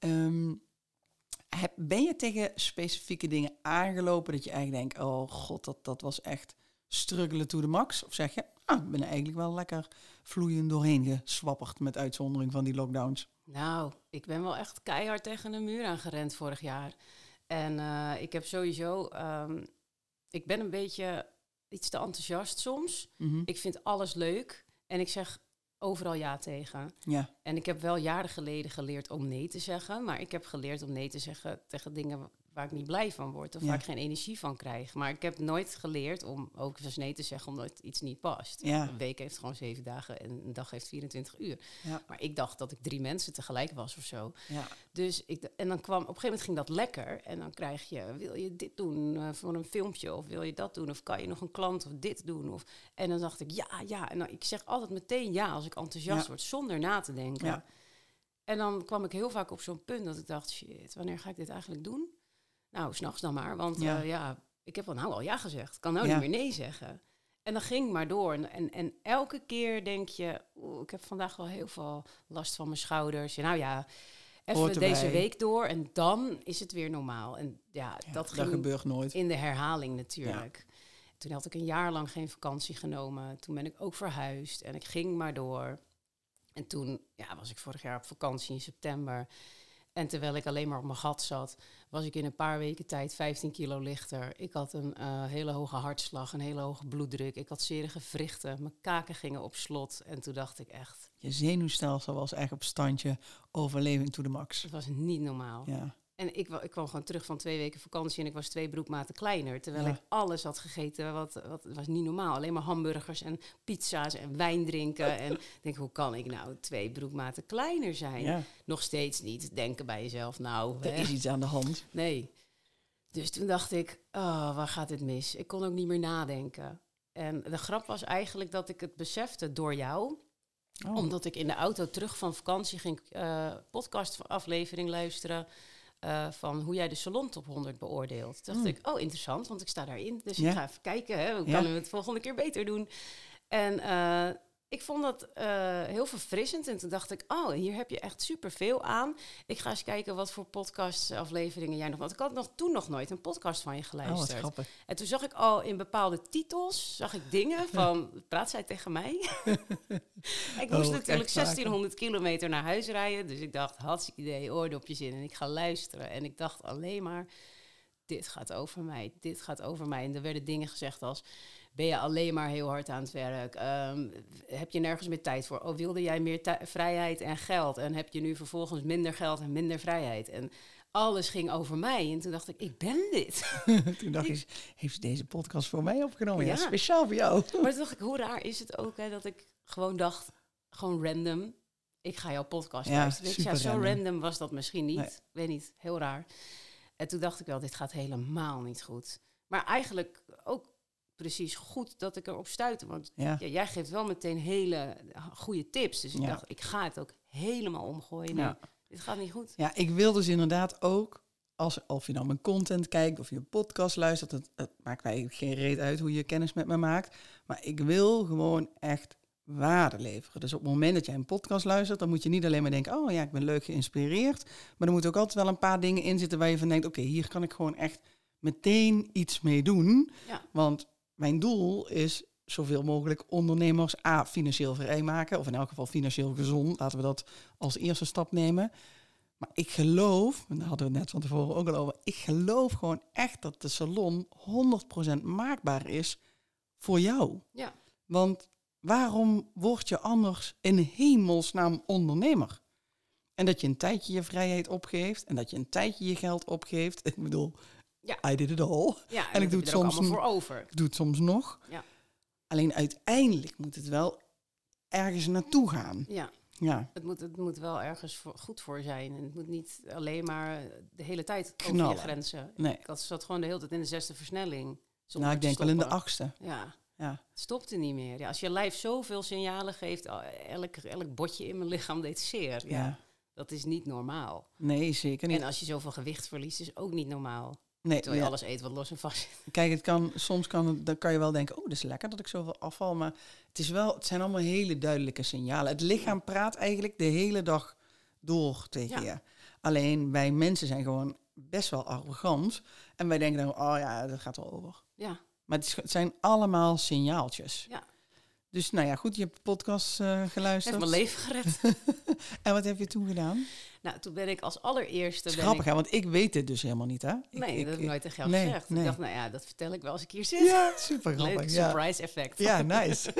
Ben je tegen specifieke dingen aangelopen dat je eigenlijk denkt, oh god, dat was echt struggelen to the max? Of zeg je, ik ben er eigenlijk wel lekker vloeiend doorheen geswapperd met uitzondering van die lockdowns? Nou, ik ben wel echt keihard tegen een muur aangerend vorig jaar. En ik heb sowieso... ik ben een beetje iets te enthousiast soms. Mm-hmm. Ik vind alles leuk. En ik zeg overal ja tegen. Ja. En ik heb wel jaren geleden geleerd om nee te zeggen. Maar ik heb geleerd om nee te zeggen tegen dingen waar ik niet blij van word. Of waar ik geen energie van krijg. Maar ik heb nooit geleerd om ook eens nee te zeggen omdat iets niet past. Ja. Een week heeft gewoon 7 dagen en een dag heeft 24 uur. Ja. Maar ik dacht dat ik 3 mensen tegelijk was of zo. Ja. Dus en dan kwam, op een gegeven moment ging dat lekker. En dan krijg je, wil je dit doen voor een filmpje? Of wil je dat doen? Of kan je nog een klant of dit doen? En dan dacht ik ja. En dan, ik zeg altijd meteen ja als ik enthousiast word, zonder na te denken. Ja. En dan kwam ik heel vaak op zo'n punt dat ik dacht, shit, wanneer ga ik dit eigenlijk doen? Nou, 's nachts dan maar, want ik heb al ja gezegd. Ik kan nou niet meer nee zeggen. En dan ging ik maar door. En elke keer denk je, ik heb vandaag wel heel veel last van mijn schouders. Nou ja, even deze week door en dan is het weer normaal. En dat gebeurt nooit. In de herhaling natuurlijk. Ja. Toen had ik een jaar lang geen vakantie genomen. Toen ben ik ook verhuisd en ik ging maar door. En toen was ik vorig jaar op vakantie in september. En terwijl ik alleen maar op mijn gat zat, was ik in een paar weken tijd 15 kilo lichter. Ik had een hele hoge hartslag, een hele hoge bloeddruk. Ik had zere gewrichten, mijn kaken gingen op slot. En toen dacht ik echt... Je zenuwstelsel was echt op standje overleving to the max. Het was niet normaal. Ja. En ik kwam gewoon terug van 2 weken vakantie en ik was 2 broekmaten kleiner. Terwijl ik alles had gegeten, wat was niet normaal. Alleen maar hamburgers en pizza's en wijn drinken. En ik denk, hoe kan ik nou 2 broekmaten kleiner zijn? Ja. Nog steeds niet denken bij jezelf, er is iets aan de hand. Nee. Dus toen dacht ik, waar gaat dit mis? Ik kon ook niet meer nadenken. En de grap was eigenlijk dat ik het besefte door jou. Omdat ik in de auto terug van vakantie ging podcastaflevering luisteren... van hoe jij de Salon Top 100 beoordeelt. Toen dacht ik, interessant, want ik sta daarin. Dus ik ga even kijken, hoe kan we het volgende keer beter doen? En ik vond dat heel verfrissend. En toen dacht ik, hier heb je echt superveel aan. Ik ga eens kijken wat voor podcastafleveringen jij nog... Want ik had toen nog nooit een podcast van je geluisterd. Wat grappig. En toen zag ik al in bepaalde titels, dingen van... praat zij tegen mij? Ik moest natuurlijk 1600 kilometer naar huis rijden. Dus ik dacht, hartstikke idee, oordopjes in. En ik ga luisteren. En ik dacht alleen maar, dit gaat over mij. Dit gaat over mij. En er werden dingen gezegd als... Ben je alleen maar heel hard aan het werk? Heb je nergens meer tijd voor? Wilde jij meer vrijheid en geld? En heb je nu vervolgens minder geld en minder vrijheid? En alles ging over mij. En toen dacht ik ben dit. Toen dacht je, heeft ze deze podcast voor mij opgenomen? Ja, speciaal voor jou. Maar toen dacht ik, hoe raar is het ook... dat ik gewoon dacht, gewoon random... ik ga jouw podcast luisteren. Zo random was dat misschien niet. Nee. Ik weet niet, heel raar. En toen dacht ik wel, dit gaat helemaal niet goed. Maar eigenlijk ook... precies goed dat ik erop stuitte. Want jij geeft wel meteen hele goede tips. Dus ik dacht, ik ga het ook helemaal omgooien. Nee, dit gaat niet goed. Ja, ik wil dus inderdaad ook... of je nou mijn content kijkt of je een podcast luistert... het maakt mij geen reet uit hoe je kennis met me maakt. Maar ik wil gewoon echt waarde leveren. Dus op het moment dat jij een podcast luistert... dan moet je niet alleen maar denken... ik ben leuk geïnspireerd. Maar er moeten ook altijd wel een paar dingen in zitten... waar je van denkt, oké, hier kan ik gewoon echt meteen iets mee doen. Ja. Want... mijn doel is zoveel mogelijk ondernemers financieel vrijmaken. Of in elk geval financieel gezond. Laten we dat als eerste stap nemen. Maar ik geloof, en daar hadden we het net van tevoren ook al over. Ik geloof gewoon echt dat de salon 100% maakbaar is voor jou. Ja. Want waarom word je anders in hemelsnaam ondernemer? En dat je een tijdje je vrijheid opgeeft. En dat je een tijdje je geld opgeeft. Ik bedoel... Ja. I did it all. Ja, en ik doe het soms allemaal voor over. Ik doe het soms nog. Ja. Alleen uiteindelijk moet het wel ergens naartoe gaan. Ja. Het moet wel ergens goed voor zijn. En het moet niet alleen maar de hele tijd over je grenzen. Nee. Ik zat gewoon de hele tijd in de 6e versnelling. Ik denk wel in de 8e. Ja. Het stopte niet meer. Ja, als je lijf zoveel signalen geeft, elk botje in mijn lichaam deed zeer. Ja. Dat is niet normaal. Nee, zeker niet. En als je zoveel gewicht verliest, is ook niet normaal. Nee, terwijl je alles eet wat los en vast zit. Kijk, dan kan je wel denken... dat is lekker dat ik zoveel afval. Maar het zijn allemaal hele duidelijke signalen. Het lichaam praat eigenlijk de hele dag door tegen je. Alleen wij mensen zijn gewoon best wel arrogant. En wij denken dan, dat gaat wel over. Ja. Maar het zijn allemaal signaaltjes. Ja. Dus goed, je hebt podcast geluisterd. Heeft mijn leven gered. En wat heb je toen gedaan? Nou, toen ben ik als allereerste... Het is grappig, hè? Want ik weet het dus helemaal niet, hè? Dat heb ik nooit tegen jou gezegd. Nee. Ik dacht, dat vertel ik wel als ik hier zit. Ja, super grappig. Leuk, surprise effect. Ja, nice.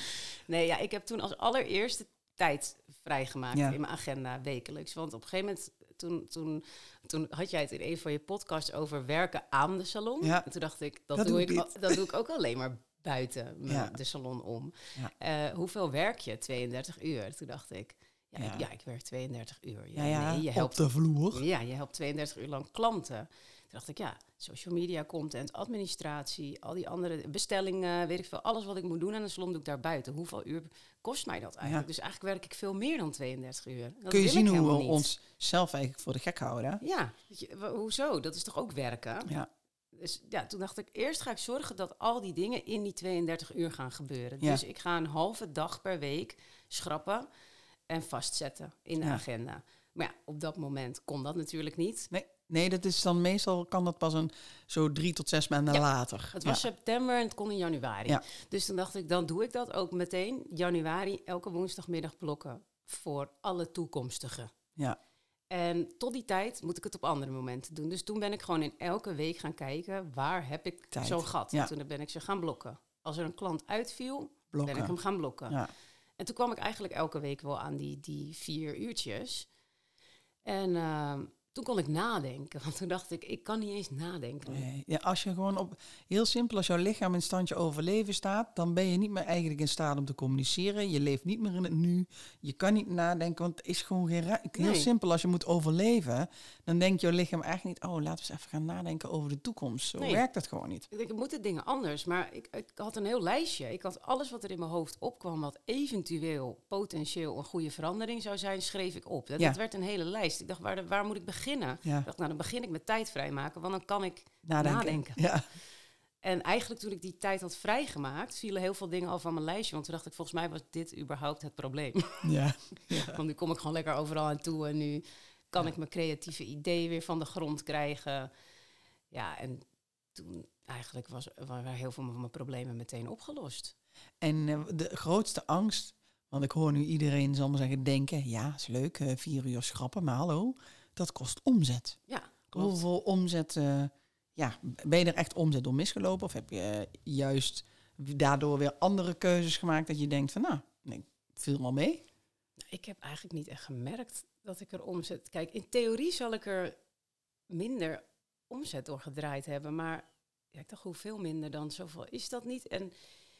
Ik heb toen als allereerste tijd vrijgemaakt in mijn agenda wekelijks. Want op een gegeven moment, toen had jij het in een van je podcasts over werken aan de salon. Ja. En toen dacht ik, dat doe ik ook alleen maar buiten de salon om. Ja. Hoeveel werk je? 32 uur. Toen dacht ik... ik werk 32 uur. Je helpt op de vloer. Ja, je helpt 32 uur lang klanten. Toen dacht ik, social media content, administratie, al die andere bestellingen, weet ik veel, alles wat ik moet doen aan een salon doe ik daar buiten. Hoeveel uur kost mij dat eigenlijk? Dus eigenlijk werk ik veel meer dan 32 uur. Dat kun je zien hoe we ons zelf eigenlijk voor de gek houden? Hè? Ja, hoezo? Dat is toch ook werken? Ja. Dus ja, toen dacht ik, eerst ga ik zorgen dat al die dingen in die 32 uur gaan gebeuren. Ja. Dus ik ga een halve dag per week schrappen en vastzetten in de agenda. Maar ja, op dat moment kon dat natuurlijk niet. Nee, dat is dan meestal kan dat pas zo 3 tot 6 maanden later. Het was september en het kon in januari. Ja. Dus toen dacht ik, dan doe ik dat ook meteen. Januari, elke woensdagmiddag blokken voor alle toekomstige. Ja. En tot die tijd moet ik het op andere momenten doen. Dus toen ben ik gewoon in elke week gaan kijken, waar heb ik zo'n gat? Ja. Toen ben ik ze gaan blokken. Als er een klant uitviel, ben ik hem gaan blokken. Ja. En toen kwam ik eigenlijk elke week wel aan die 4 uurtjes. En toen kon ik nadenken. Want toen dacht ik kan niet eens nadenken. Nee. Ja, als je gewoon heel simpel, als jouw lichaam in standje overleven staat, dan ben je niet meer eigenlijk in staat om te communiceren. Je leeft niet meer in het nu. Je kan niet nadenken, want het is gewoon heel simpel. Als je moet overleven, dan denkt jouw lichaam eigenlijk niet, laten we eens even gaan nadenken over de toekomst. Zo werkt dat gewoon niet. Ik denk, moeten dingen anders. Maar ik had een heel lijstje. Ik had alles wat er in mijn hoofd opkwam, wat eventueel potentieel een goede verandering zou zijn, schreef ik op. Dat werd een hele lijst. Ik dacht, waar moet ik beginnen? Ja. Ik dacht, dan begin ik met tijd vrijmaken, want dan kan ik nadenken. Ja. En eigenlijk toen ik die tijd had vrijgemaakt, vielen heel veel dingen al van mijn lijstje. Want toen dacht ik, volgens mij was dit überhaupt het probleem. Ja. Want nu kom ik gewoon lekker overal aan toe en nu kan ik mijn creatieve ideeën weer van de grond krijgen. Ja, en toen eigenlijk waren heel veel van mijn problemen meteen opgelost. En de grootste angst, want ik hoor nu iedereen, zal maar zeggen, denken, ja, is leuk, 4 uur schrappen, maar hallo, dat kost omzet. Ja, klopt. Hoeveel omzet, ben je er echt omzet door misgelopen? Of heb je juist daardoor weer andere keuzes gemaakt dat je denkt van, viel wel mee? Ik heb eigenlijk niet echt gemerkt dat ik er omzet. Kijk, in theorie zal ik er minder omzet door gedraaid hebben, maar ik dacht, hoeveel minder dan? Zoveel is dat niet. En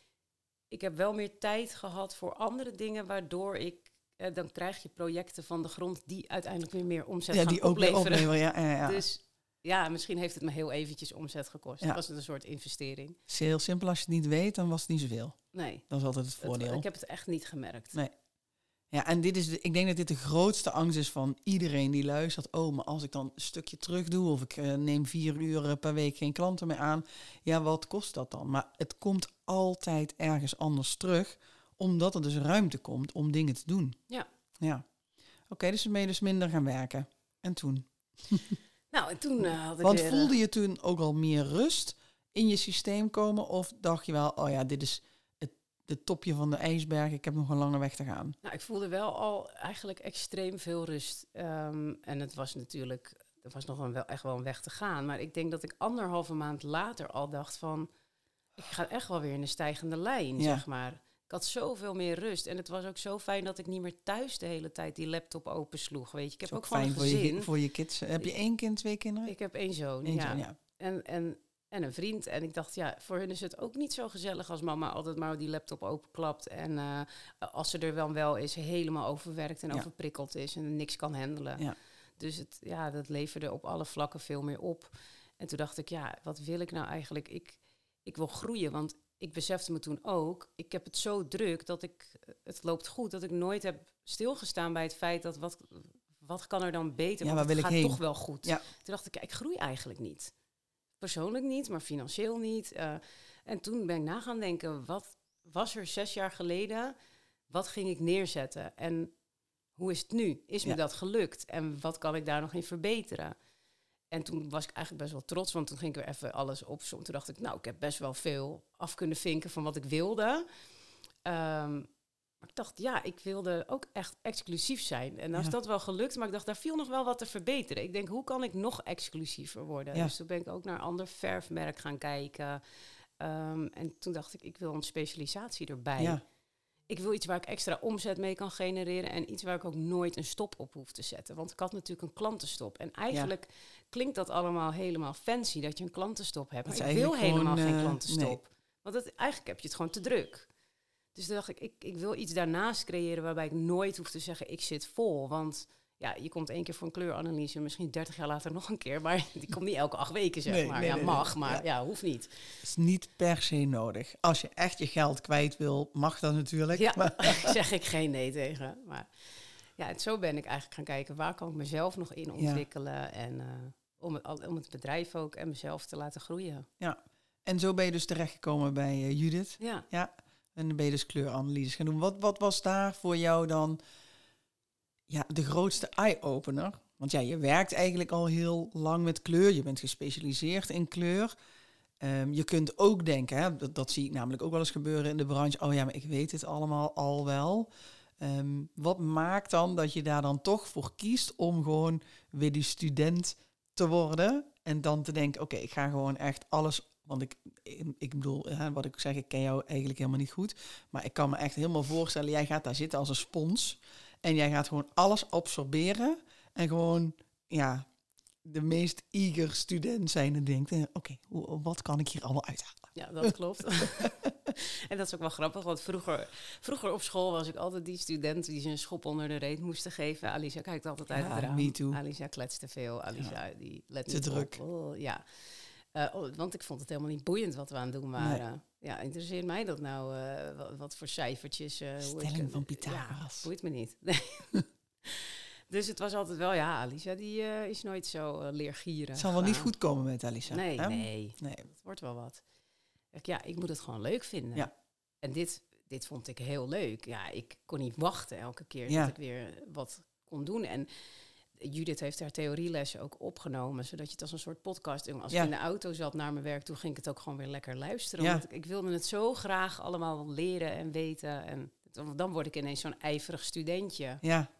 ik heb wel meer tijd gehad voor andere dingen, waardoor ik dan krijg je projecten van de grond die uiteindelijk weer meer omzet gaan die opleveren. Ook ja. Dus ja, misschien heeft het me heel eventjes omzet gekost. Ja. Was het een soort investering. Het is heel simpel, als je het niet weet, dan was het niet zoveel. Nee. Dat is altijd het voordeel. Ik heb het echt niet gemerkt. Nee. Ja, en ik denk dat dit de grootste angst is van iedereen die luistert. Maar als ik dan een stukje terug doe of ik neem 4 uur per week geen klanten meer aan. Ja, wat kost dat dan? Maar het komt altijd ergens anders terug, omdat er dus ruimte komt om dingen te doen. Ja. Oké, dus dan ben je dus minder gaan werken. En toen? Nou, en toen had ik Want voelde je toen ook al meer rust in je systeem komen? Of dacht je wel, dit is het topje van de ijsberg, ik heb nog een lange weg te gaan? Nou, ik voelde wel al eigenlijk extreem veel rust. En het was natuurlijk, er was nog echt wel een weg te gaan. Maar ik denk dat ik 1,5 maand later al dacht van, ik ga echt wel weer in een stijgende lijn, zeg maar. Ik had zoveel meer rust. En het was ook zo fijn dat ik niet meer thuis de hele tijd die laptop opensloeg. Weet je, ik heb ook gewoon een gezin. Voor je kids. Heb je 1 kind, 2 kinderen? Ik heb 1 zoon, ja. En een vriend. En ik dacht, voor hun is het ook niet zo gezellig als mama altijd maar die laptop openklapt. En als ze er wel is, helemaal overwerkt en overprikkeld is en niks kan handelen. Ja. Dus dat leverde op alle vlakken veel meer op. En toen dacht ik, wat wil ik nou eigenlijk? Ik wil groeien, want ik besefte me toen ook, ik heb het zo druk dat het loopt goed, dat ik nooit heb stilgestaan bij het feit dat wat kan er dan beter, want het gaat toch wel goed. Ja. Toen dacht ik, ik groei eigenlijk niet. Persoonlijk niet, maar financieel niet. En toen ben ik na gaan denken, wat was er 6 jaar geleden? Wat ging ik neerzetten? En hoe is het nu? Is me dat gelukt? En wat kan ik daar nog in verbeteren? En toen was ik eigenlijk best wel trots, want toen ging ik weer even alles opzommen. Toen dacht ik, ik heb best wel veel af kunnen vinken van wat ik wilde. Maar ik dacht, ik wilde ook echt exclusief zijn. En dan is dat wel gelukt, maar ik dacht, daar viel nog wel wat te verbeteren. Ik denk, hoe kan ik nog exclusiever worden? Ja. Dus toen ben ik ook naar een ander verfmerk gaan kijken. En toen dacht ik wil een specialisatie erbij. Ja. Ik wil iets waar ik extra omzet mee kan genereren en iets waar ik ook nooit een stop op hoef te zetten. Want ik had natuurlijk een klantenstop. En eigenlijk klinkt dat allemaal helemaal fancy dat je een klantenstop hebt. Maar ik wil helemaal geen klantenstop. Nee. Want eigenlijk heb je het gewoon te druk. Dus toen dacht ik wil iets daarnaast creëren waarbij ik nooit hoef te zeggen, ik zit vol. Want Ja, je komt 1 keer voor een kleuranalyse, misschien 30 jaar later nog een keer. Maar die komt niet elke 8 weken, zeg maar. Nee, mag, maar ja, hoeft niet. Het is niet per se nodig. Als je echt je geld kwijt wil, mag dat natuurlijk. Ja, maar zeg ik geen nee tegen. Maar ja, zo ben ik eigenlijk gaan kijken, waar kan ik mezelf nog in ontwikkelen? En om het bedrijf ook en mezelf te laten groeien. Ja, en zo ben je dus terechtgekomen bij Judith. Ja. En dan ben je dus kleuranalyses gaan doen. Wat was daar voor jou dan de grootste eye-opener? Want je werkt eigenlijk al heel lang met kleur. Je bent gespecialiseerd in kleur. Je kunt ook denken, hè, dat zie ik namelijk ook wel eens gebeuren in de branche. Oh ja, maar ik weet het allemaal al wel. Wat maakt dan dat je daar dan toch voor kiest om gewoon weer die student te worden? En dan te denken, oké, ik ga gewoon echt alles... Want ik bedoel, wat ik zeg, ik ken jou eigenlijk helemaal niet goed. Maar ik kan me echt helemaal voorstellen, jij gaat daar zitten als een spons. En jij gaat gewoon alles absorberen. En gewoon, de meest eager student zijn en denkt, oké, wat kan ik hier allemaal uithalen? Ja, dat klopt. En dat is ook wel grappig, want vroeger op school was ik altijd die student die zijn schop onder de reet moesten geven. Alicia kijkt altijd uit het raam. Me too. Alicia kletst te veel. Alicia die let te niet druk. Op. Oh, ja. Want ik vond het helemaal niet boeiend wat we aan het doen waren. Nee. Interesseert mij dat nou? Wat voor cijfertjes? Stelling van Pythagoras. Boeit me niet. Nee. Dus het was altijd wel, Alicia die is nooit zo leergierig. Het zal wel niet goed komen met Alicia. Nee. Het wordt wel wat. Ik moet het gewoon leuk vinden. Ja. En dit vond ik heel leuk. Ja, ik kon niet wachten elke keer dat ik weer wat kon doen. En Judith heeft haar theorielessen ook opgenomen, zodat je het als een soort podcast... Als ik in de auto zat naar mijn werk toe, ging ik het ook gewoon weer lekker luisteren. Ja. Want ik wilde het zo graag allemaal leren en weten. En dan word ik ineens zo'n ijverig studentje. Ja,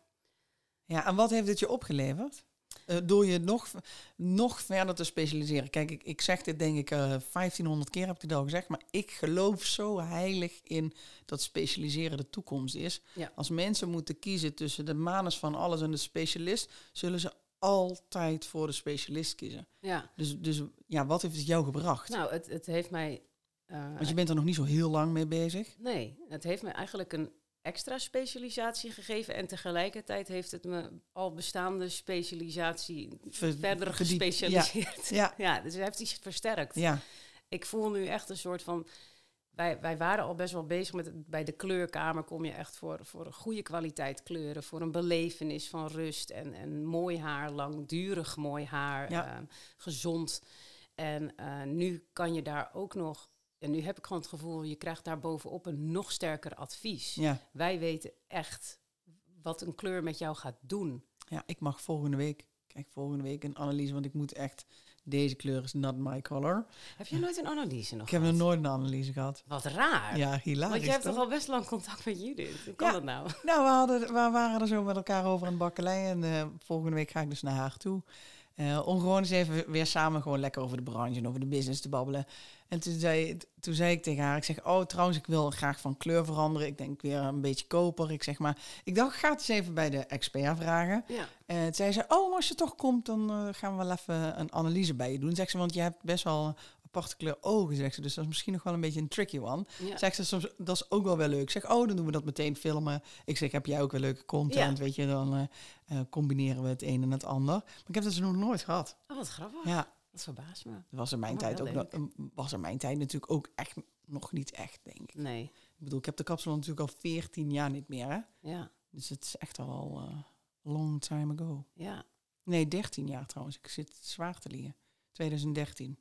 en wat heeft het je opgeleverd? Door je nog verder te specialiseren. Kijk, ik zeg dit denk ik 1500 keer, heb ik het al gezegd. Maar ik geloof zo heilig in dat specialiseren de toekomst is. Ja. Als mensen moeten kiezen tussen de manus van alles en de specialist, zullen ze altijd voor de specialist kiezen. Ja. Dus wat heeft het jou gebracht? Nou, het heeft mij... Want je bent er nog niet zo heel lang mee bezig. Nee, het heeft me eigenlijk een extra specialisatie gegeven en tegelijkertijd heeft het me al bestaande specialisatie verder gespecialiseerd. Ja, dus hij heeft iets versterkt. Ja. Ik voel nu echt een soort van... Wij waren al best wel bezig met... Bij de kleurkamer kom je echt voor een goede kwaliteit kleuren, voor een belevenis van rust en mooi haar, langdurig mooi haar, gezond. En nu kan je daar ook nog... En nu heb ik gewoon het gevoel, je krijgt daar bovenop een nog sterker advies. Ja. Wij weten echt wat een kleur met jou gaat doen. Ja, ik mag volgende week een analyse, want ik moet echt... Deze kleur is not my color. Heb je nooit een analyse nog Ik heb nog nooit een analyse gehad. Wat raar. Ja, hilarisch. Want je hebt toch al best lang contact met Judith? Hoe kan dat nou? Nou, we waren er zo met elkaar over aan het bakkelei. En volgende week ga ik dus naar haar toe. Om gewoon eens even weer samen gewoon lekker over de branche en over de business te babbelen. En toen zei ik tegen haar, ik zeg, trouwens, ik wil graag van kleur veranderen. Ik denk weer een beetje koper. Ik dacht, ga het eens even bij de expert vragen. Ja. Toen zei ze, als je toch komt, dan gaan we wel even een analyse bij je doen. Zegt ze, want je hebt best wel aparte kleur ogen, zegt ze. Dus dat is misschien nog wel een beetje een tricky one. Ja. Zegt ze, soms, dat is ook wel leuk. Ik zeg, dan doen we dat meteen filmen. Ik zeg, heb jij ook wel leuke content? Ja. Weet je, dan combineren we het een en het ander. Maar ik heb dat ze nog nooit gehad. Oh, wat grappig. Ja. Dat verbaast me. Was er mijn tijd natuurlijk ook echt nog niet echt, denk ik. Nee. Ik bedoel, ik heb de kapsel natuurlijk al 14 jaar niet meer, hè? Ja. Dus het is echt al long time ago. Ja. Nee, 13 jaar trouwens. Ik zit zwaar te liegen. 2013.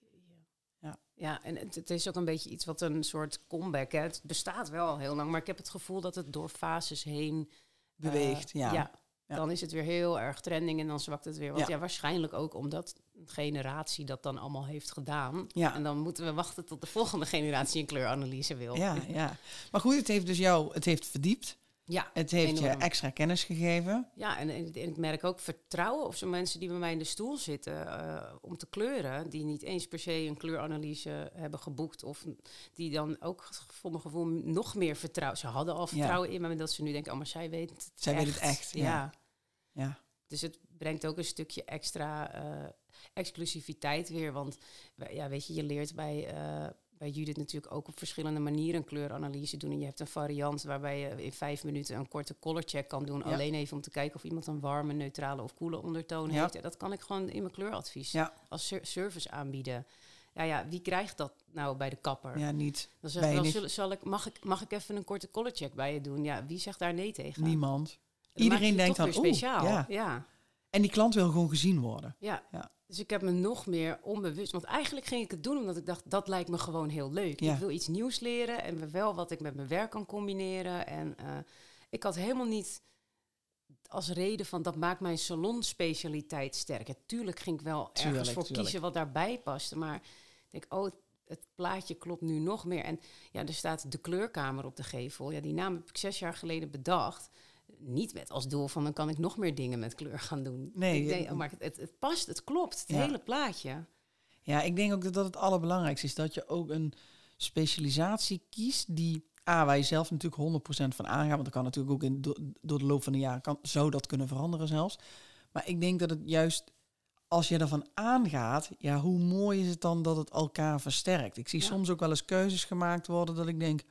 Ja, en het is ook een beetje iets wat een soort comeback, hè. Het bestaat wel al heel lang, maar ik heb het gevoel dat het door fases heen beweegt. Ja. Dan is het weer heel erg trending en dan zwakt het weer. Want waarschijnlijk ook omdat een generatie dat dan allemaal heeft gedaan. Ja. En dan moeten we wachten tot de volgende generatie een kleuranalyse wil. Ja. Maar goed, het heeft dus het heeft verdiept. Ja, het heeft je extra kennis gegeven. Ja, en ik merk ook vertrouwen op zo'n mensen die bij mij in de stoel zitten om te kleuren, die niet eens per se een kleuranalyse hebben geboekt of die dan ook voor mijn gevoel nog meer vertrouwen. Ze hadden al vertrouwen in me, maar dat ze nu denken, maar zij weet het echt. Zij weet het echt, ja. Dus het brengt ook een stukje extra exclusiviteit weer, want weet je leert bij bij Judith natuurlijk ook op verschillende manieren een kleuranalyse doen. En je hebt een variant waarbij je in 5 minuten een korte color check kan doen. Ja. Alleen even om te kijken of iemand een warme, neutrale of koele ondertoon heeft. Ja, dat kan ik gewoon in mijn kleuradvies als service aanbieden. Ja, wie krijgt dat nou bij de kapper? Ja, niet. Dan zeg ik, mag ik even een korte color check bij je doen? Ja, wie zegt daar nee tegen? Niemand. Iedereen denkt dan, speciaal. Ja. En die klant wil gewoon gezien worden. Ja. Dus ik heb me nog meer onbewust... Want eigenlijk ging ik het doen omdat ik dacht... dat lijkt me gewoon heel leuk. Ja. Ik wil iets nieuws leren en wel wat ik met mijn werk kan combineren. En ik had helemaal niet als reden van... dat maakt mijn salonspecialiteit sterk. Tuurlijk ging ik wel ergens voor kiezen wat daarbij paste. Maar ik denk, het plaatje klopt nu nog meer. En ja, er staat de kleurkamer op de gevel. Ja, die naam heb ik 6 jaar geleden bedacht... Niet met als doel van dan kan ik nog meer dingen met kleur gaan doen. Nee, ik denk, maar het past, het klopt, het hele plaatje. Ja, ik denk ook dat het allerbelangrijkste is dat je ook een specialisatie kiest die waar je zelf natuurlijk 100% van aangaat. Want dat kan natuurlijk ook door de loop van de jaren zou dat kunnen veranderen zelfs. Maar ik denk dat het juist als je ervan aangaat, ja, hoe mooi is het dan dat het elkaar versterkt? Ik zie soms ook wel eens keuzes gemaakt worden dat ik denk,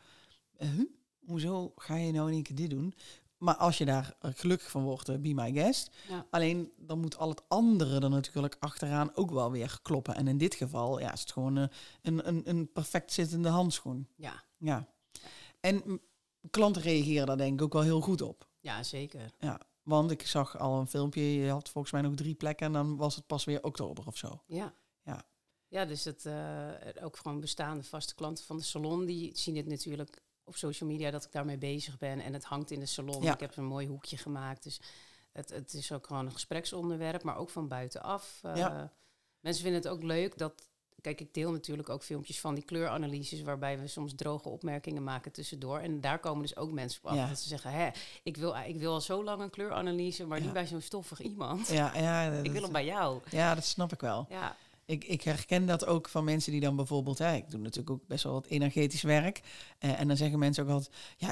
hoezo ga je nou in één keer dit doen? Maar als je daar gelukkig van wordt, be my guest. Ja. Alleen dan moet al het andere er natuurlijk achteraan ook wel weer kloppen. En in dit geval is het gewoon een perfect zittende handschoen. Ja. En klanten reageren daar denk ik ook wel heel goed op. Ja, zeker. Ja, want ik zag al een filmpje, je had volgens mij nog 3 plekken en dan was het pas weer oktober of zo. Ja, dus het ook gewoon bestaande vaste klanten van de salon, die zien het natuurlijk op social media dat ik daarmee bezig ben. En het hangt in de salon. Ja. Ik heb een mooi hoekje gemaakt. Dus het is ook gewoon een gespreksonderwerp, maar ook van buitenaf. Mensen vinden het ook leuk dat... Kijk, ik deel natuurlijk ook filmpjes van die kleuranalyses... waarbij we soms droge opmerkingen maken tussendoor. En daar komen dus ook mensen op af. Dat ze zeggen, ik wil al zo lang een kleuranalyse... maar niet bij zo'n stoffig iemand. Ik wil hem bij jou. Ja, dat snap ik wel. Ja. Ik herken dat ook van mensen die dan bijvoorbeeld... ik doe natuurlijk ook best wel wat energetisch werk. En dan zeggen mensen ook altijd...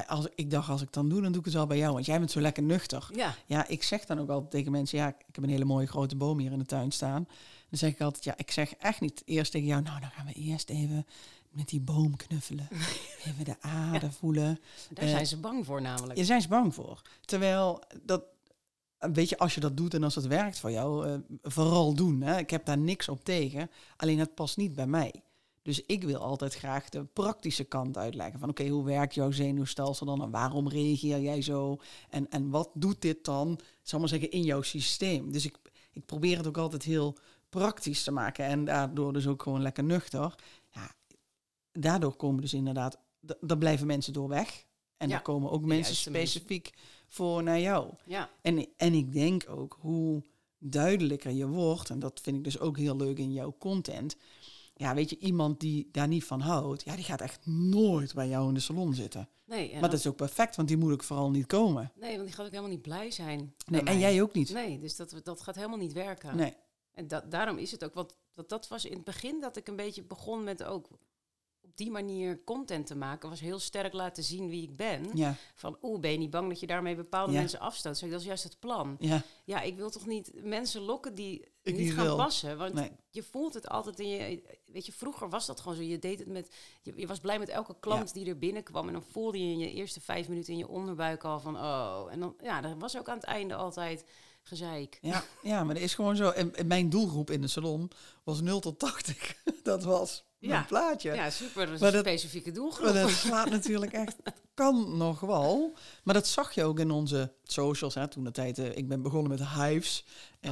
als ik dan doe het wel bij jou. Want jij bent zo lekker nuchter. Ja, ik zeg dan ook altijd tegen mensen... ik heb een hele mooie grote boom hier in de tuin staan. Dan zeg ik altijd... ik zeg echt niet eerst tegen jou... Nou, dan gaan we eerst even met die boom knuffelen. Even de aarde voelen. Daar zijn ze bang voor namelijk. Daar zijn ze bang voor. Terwijl dat... Weet je, als je dat doet en als het werkt voor jou, vooral doen. Hè? Ik heb daar niks op tegen, alleen het past niet bij mij. Dus ik wil altijd graag de praktische kant uitleggen. Van oké, hoe werkt jouw zenuwstelsel dan? En waarom reageer jij zo? En wat doet dit dan, zal maar zeggen, in jouw systeem? Dus ik probeer het ook altijd heel praktisch te maken. En daardoor dus ook gewoon lekker nuchter. Ja, daardoor komen dus inderdaad, daar blijven mensen door weg. En er komen ook mensen specifiek voor naar jou. Ja. En ik denk ook hoe duidelijker je wordt, en dat vind ik dus ook heel leuk in jouw content. Ja, weet je, iemand die daar niet van houdt, die gaat echt nooit bij jou in de salon zitten. Nee, maar dat is ook perfect, want die moet ook vooral niet komen. Nee, want die gaat ook helemaal niet blij zijn. Nee, en jij ook niet. Nee, dus dat gaat helemaal niet werken. Nee. En daarom is het ook, want dat was in het begin dat ik een beetje begon met ook... op die manier content te maken, was heel sterk laten zien wie ik ben. Ja. Van, ben je niet bang dat je daarmee bepaalde mensen afstoot? Zeg, dat is juist het plan. Ja, ik wil toch niet mensen lokken die niet gaan passen? Want je voelt het altijd in je... Weet je, vroeger was dat gewoon zo. Je deed het met... Je was blij met elke klant die er binnenkwam. En dan voelde je in je eerste 5 minuten in je onderbuik al van... En dan, dat was ook aan het einde altijd... gezeik. Ja, maar dat is gewoon zo. En mijn doelgroep in de salon was 0 tot 80. Dat was mijn plaatje. Ja, super. Dat is een specifieke doelgroep. Maar dat slaat natuurlijk echt... kan nog wel. Maar dat zag je ook in onze socials. Hè. Toen de tijd... ik ben begonnen met Hives.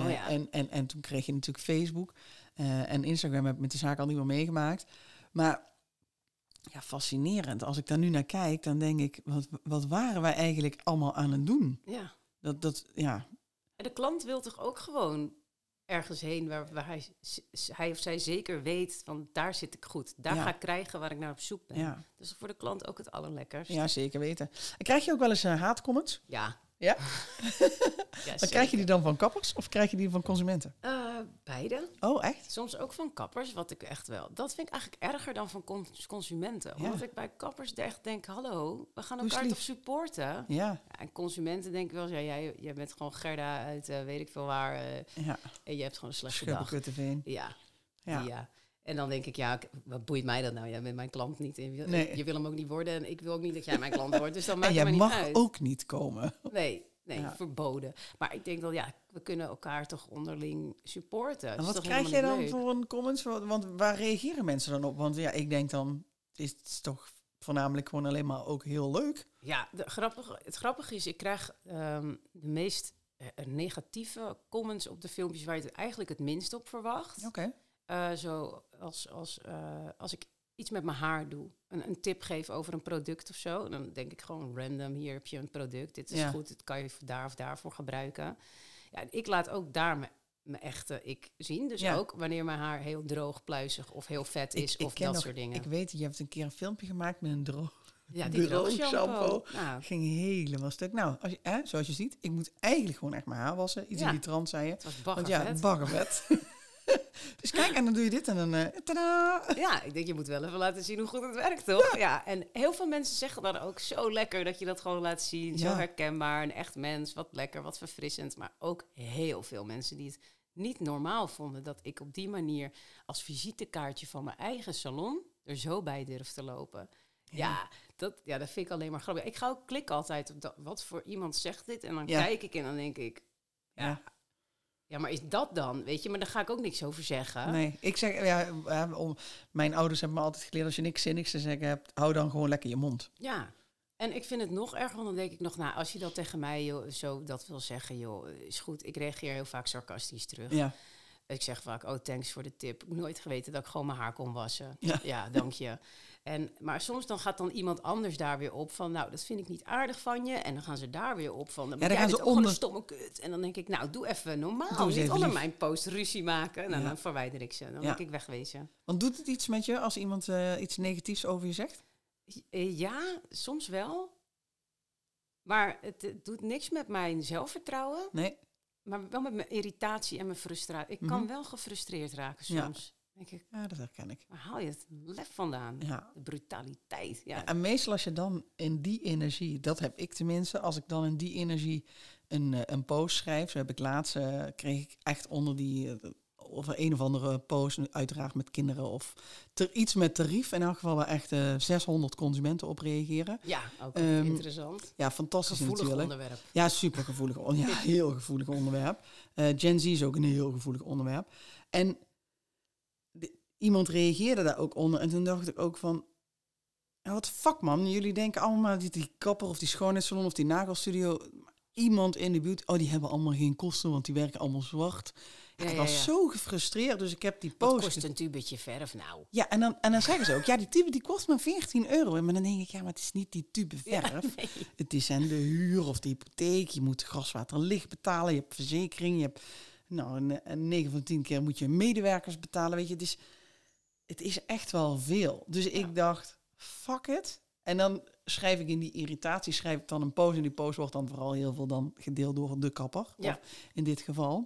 En toen kreeg je natuurlijk Facebook. En Instagram heb ik met de zaak al niet meer meegemaakt. Maar... ja, fascinerend. Als ik daar nu naar kijk, dan denk ik... Wat waren wij eigenlijk allemaal aan het doen? Ja. Ja... En de klant wil toch ook gewoon ergens heen waar hij of zij zeker weet van daar zit ik goed. Daar ga ik krijgen waar ik naar op zoek ben. Ja. Dus voor de klant ook het allerlekkerst. Ja, zeker weten. En krijg je ook wel eens haatcomments? Ja. Ja? Maar krijg je die dan van kappers of krijg je die van consumenten? Beide. Oh, echt? Soms ook van kappers, wat ik echt wel... Dat vind ik eigenlijk erger dan van consumenten. Omdat ik bij kappers echt denk, hallo, we gaan elkaar toch supporten? Ja. En consumenten denken wel, jij bent gewoon Gerda uit weet ik veel waar. En je hebt gewoon een slechte dag. Ja. En dan denk ik, ja, wat boeit mij dat nou? Jij bent mijn klant niet. Je wil hem ook niet worden en ik wil ook niet dat jij mijn klant wordt. Dus dan maakt het me niet uit. En jij mag ook niet komen. Nee, verboden. Maar ik denk wel, we kunnen elkaar toch onderling supporten. En wat krijg jij dan voor een comments? Want waar reageren mensen dan op? Want ik denk dan, is het toch voornamelijk gewoon alleen maar ook heel leuk. Ja, het grappige is, ik krijg de meest negatieve comments op de filmpjes waar je het eigenlijk het minst op verwacht. Oké. Zo als ik iets met mijn haar doe, een tip geef over een product of zo, dan denk ik gewoon random, hier heb je een product, dit is goed, dit kan je daar of daarvoor gebruiken. Ja, en ik laat ook daar mijn echte ik zien. Dus ook wanneer mijn haar heel droog, pluizig of heel vet is of dat soort dingen. Ik weet, je hebt een keer een filmpje gemaakt met een droog. Ja, die droog shampoo. Nou. Ging helemaal stuk. Nou, zoals je ziet, ik moet eigenlijk gewoon echt mijn haar wassen. Iets in die trant, zei je. Het was baggervet. Baggervet. Dus kijk, en dan doe je dit en dan... tadaa! Ja, ik denk, je moet wel even laten zien hoe goed het werkt, toch? Ja, en heel veel mensen zeggen dan ook zo lekker dat je dat gewoon laat zien. Zo herkenbaar, een echt mens, wat lekker, wat verfrissend. Maar ook heel veel mensen die het niet normaal vonden dat ik op die manier als visitekaartje van mijn eigen salon er zo bij durf te lopen. Ja, dat vind ik alleen maar grappig. Ik ga ook klikken altijd op dat, wat voor iemand zegt dit. En dan kijk ik en dan denk ik... Ja, maar is dat dan? Weet je, maar daar ga ik ook niks over zeggen. Nee, ik zeg... mijn ouders hebben me altijd geleerd... als je niks zinnigs te zeggen hebt... hou dan gewoon lekker je mond. Ja, en ik vind het nog erger... want dan denk ik nog... nou, als je dat tegen mij zo dat wil zeggen... joh, is goed. Ik reageer heel vaak sarcastisch terug. Ja. Ik zeg vaak, thanks voor de tip. Ik heb nooit geweten dat ik gewoon mijn haar kon wassen. Ja, dank je. Maar soms dan gaat dan iemand anders daar weer op van... nou, dat vind ik niet aardig van je. En dan gaan ze daar weer op van... dan gaan ze ook gewoon een stomme kut. En dan denk ik, nou, doe even normaal. Niet onder mijn post ruzie maken. Nou, dan verwijder ik ze. Dan ben ik wegwezen. Want doet het iets met je als iemand iets negatiefs over je zegt? Ja, soms wel. Maar het doet niks met mijn zelfvertrouwen. Nee. Maar wel met mijn irritatie en mijn frustratie. Ik kan wel gefrustreerd raken soms. Denk ik, dat herken ik. Waar haal je het lef vandaan? Ja. De brutaliteit. Ja. En meestal als je dan in die energie, dat heb ik tenminste, als ik dan in die energie een post schrijf, zo heb ik laatst, kreeg ik echt onder die, of een of andere post, uiteraard met kinderen of iets met tarief, in elk geval waar echt 600 consumenten op reageren. Ja, ook interessant. Ja, fantastisch gevoelig natuurlijk. Onderwerp. Ja, super gevoelig. Ja, heel gevoelig onderwerp. Gen Z is ook een heel gevoelig onderwerp. En iemand reageerde daar ook onder. En toen dacht ik ook van... wat fuck man, jullie denken allemaal die kapper of die schoonheidssalon of die nagelstudio... Iemand in de beauty... die hebben allemaal geen kosten, want die werken allemaal zwart. Ik was zo gefrustreerd, dus ik heb die post... Wat kost een tubetje verf nou? Ja, en dan zeggen ze ook... ja, die tube die kost maar €14. Maar dan denk ik, maar het is niet die tube verf. Ja, het is aan de huur of de hypotheek. Je moet gas, water, licht betalen. Je hebt verzekering. Je hebt... Nou, 9 van 10 keer moet je medewerkers betalen. Weet je, het is echt wel veel. Dus ik dacht, fuck it. En dan schrijf ik in die irritatie, schrijf ik dan een post. En die post wordt dan vooral heel veel dan gedeeld door de kapper. Ja. In dit geval.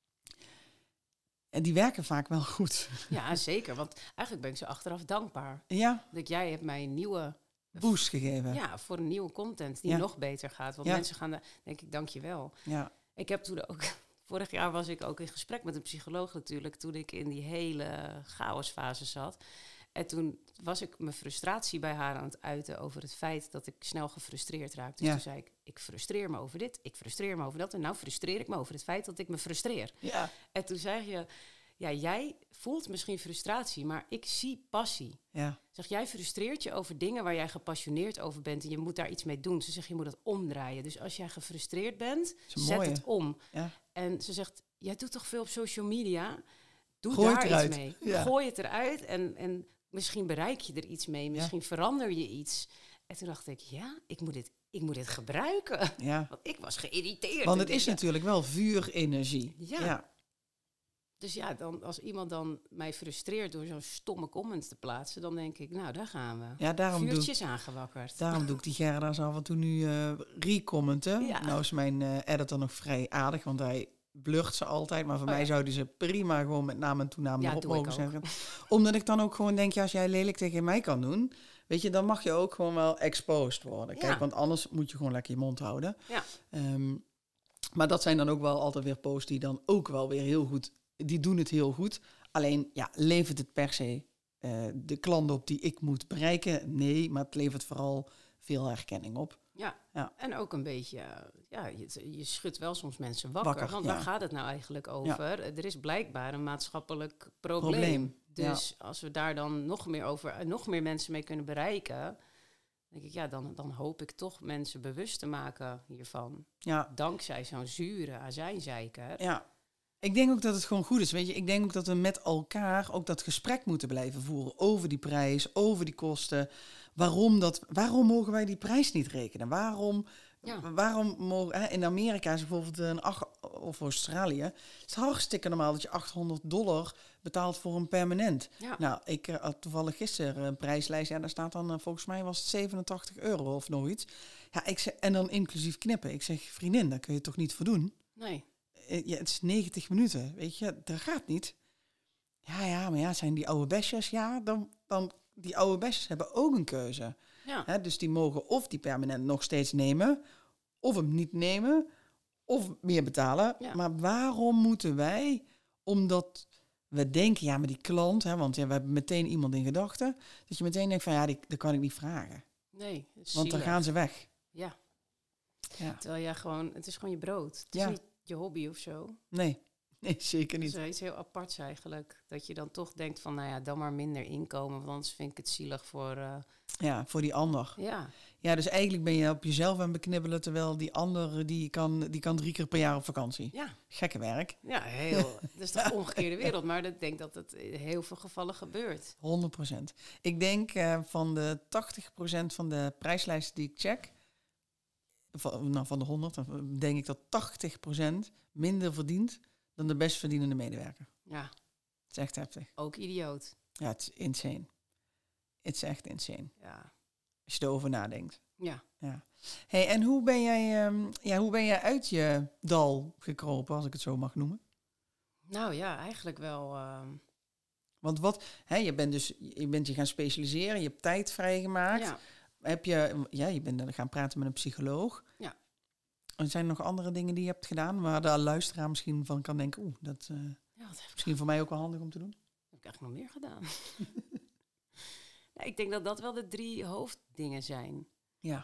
En die werken vaak wel goed. Ja, zeker. Want eigenlijk ben ik ze achteraf dankbaar. Ja. Dat jij hebt mij een nieuwe... boost gegeven. Ja, voor een nieuwe content die nog beter gaat. Want mensen gaan, denk ik, dank je wel. Ja. Ik heb toen ook... Vorig jaar was ik ook in gesprek met een psycholoog natuurlijk... toen ik in die hele chaosfase zat. En toen was ik mijn frustratie bij haar aan het uiten... over het feit dat ik snel gefrustreerd raakte. Dus toen zei ik frustreer me over dit, ik frustreer me over dat... en nou frustreer ik me over het feit dat ik me frustreer. Ja. En toen zei je... ja, jij voelt misschien frustratie, maar ik zie passie. Ja. Zeg, jij frustreert je over dingen waar jij gepassioneerd over bent... en je moet daar iets mee doen. Ze zegt, je moet dat omdraaien. Dus als jij gefrustreerd bent, zet het om. Ja. En ze zegt, jij doet toch veel op social media? Doe daar iets mee. Ja. Gooi het eruit en misschien bereik je er iets mee. Misschien verander je iets. En toen dacht ik, ik moet dit gebruiken. Ja. Want ik was geïrriteerd. Want het is natuurlijk wel vuurenergie. Ja. Dus ja, dan, als iemand dan mij frustreert door zo'n stomme comment te plaatsen... dan denk ik, nou, daar gaan we. Ja, vuurtjes aangewakkerd. Daarom doe ik die Gerda's af en toe nu recommenten. Ja. Nou is mijn editor nog vrij aardig, want hij blurt ze altijd. Maar voor mij zouden ze prima gewoon met naam en toenaam erop mogen zeggen. Omdat ik dan ook gewoon denk, als jij lelijk tegen mij kan doen... weet je, dan mag je ook gewoon wel exposed worden. Kijk, want anders moet je gewoon lekker je mond houden. Ja. Maar dat zijn dan ook wel altijd weer posts die dan ook wel weer heel goed... die doen het heel goed. Alleen, levert het per se de klanten op die ik moet bereiken? Nee, maar het levert vooral veel herkenning op. Ja. En ook een beetje, je schudt wel soms mensen wakker. Want waar gaat het nou eigenlijk over? Ja. Er is blijkbaar een maatschappelijk probleem. Dus als we daar dan nog meer mensen mee kunnen bereiken, denk ik, dan hoop ik toch mensen bewust te maken hiervan. Ja. Dankzij zo'n zure azijnzeiker. Ja. Ik denk ook dat het gewoon goed is. Weet je, ik denk ook dat we met elkaar ook dat gesprek moeten blijven voeren over die prijs, over die kosten. Waarom mogen wij die prijs niet rekenen? Waarom mogen... in Amerika is bijvoorbeeld of Australië, het is hartstikke normaal dat je $800 betaalt voor een permanent. Ja. Nou, ik had toevallig gisteren een prijslijst. Daar staat dan, volgens mij was het €87 of nog iets. Ja, en dan inclusief knippen. Ik zeg, vriendin, daar kun je toch niet voor doen? Nee. Het is 90 minuten, weet je, dat gaat niet. Maar zijn die oude besjes? Ja, dan die oude besjes hebben ook een keuze. Ja. Dus die mogen of die permanent nog steeds nemen, of hem niet nemen, of meer betalen. Ja. Maar waarom moeten wij, omdat we denken, maar die klant, want we hebben meteen iemand in gedachten, dat je meteen denkt van, dat kan ik niet vragen. Nee, want dan gaan ze weg. Ja. Terwijl het is gewoon je brood. Het is niet je hobby of zo. Nee, zeker niet. Dat is iets heel aparts eigenlijk. Dat je dan toch denkt van, dan maar minder inkomen, want anders vind ik het zielig voor... voor die ander. Ja, dus eigenlijk ben je op jezelf aan het beknibbelen, terwijl die ander, die kan 3 keer per jaar op vakantie. Ja. Gekke werk. Ja, dat is toch een omgekeerde wereld, maar ik denk dat het in heel veel gevallen gebeurt. 100%. Ik denk van de 80% van de prijslijsten die ik check, van de 100, dan denk ik dat 80% minder verdient dan de best verdienende medewerker. Ja. Het is echt heftig. Ook idioot. Ja, het is insane. Het is echt insane. Ja. Als je erover nadenkt. Ja. Hey, en hoe ben jij uit je dal gekropen, als ik het zo mag noemen? Nou ja, eigenlijk wel. Want je bent je gaan specialiseren, je hebt tijd vrijgemaakt. Ja. Je bent dan gaan praten met een psycholoog. Ja. En zijn er nog andere dingen die je hebt gedaan, waar de luisteraar misschien van kan denken, dat misschien voor mij ook wel handig om te doen? Heb ik eigenlijk nog meer gedaan? Ik denk dat dat wel de 3 hoofddingen zijn. Ja.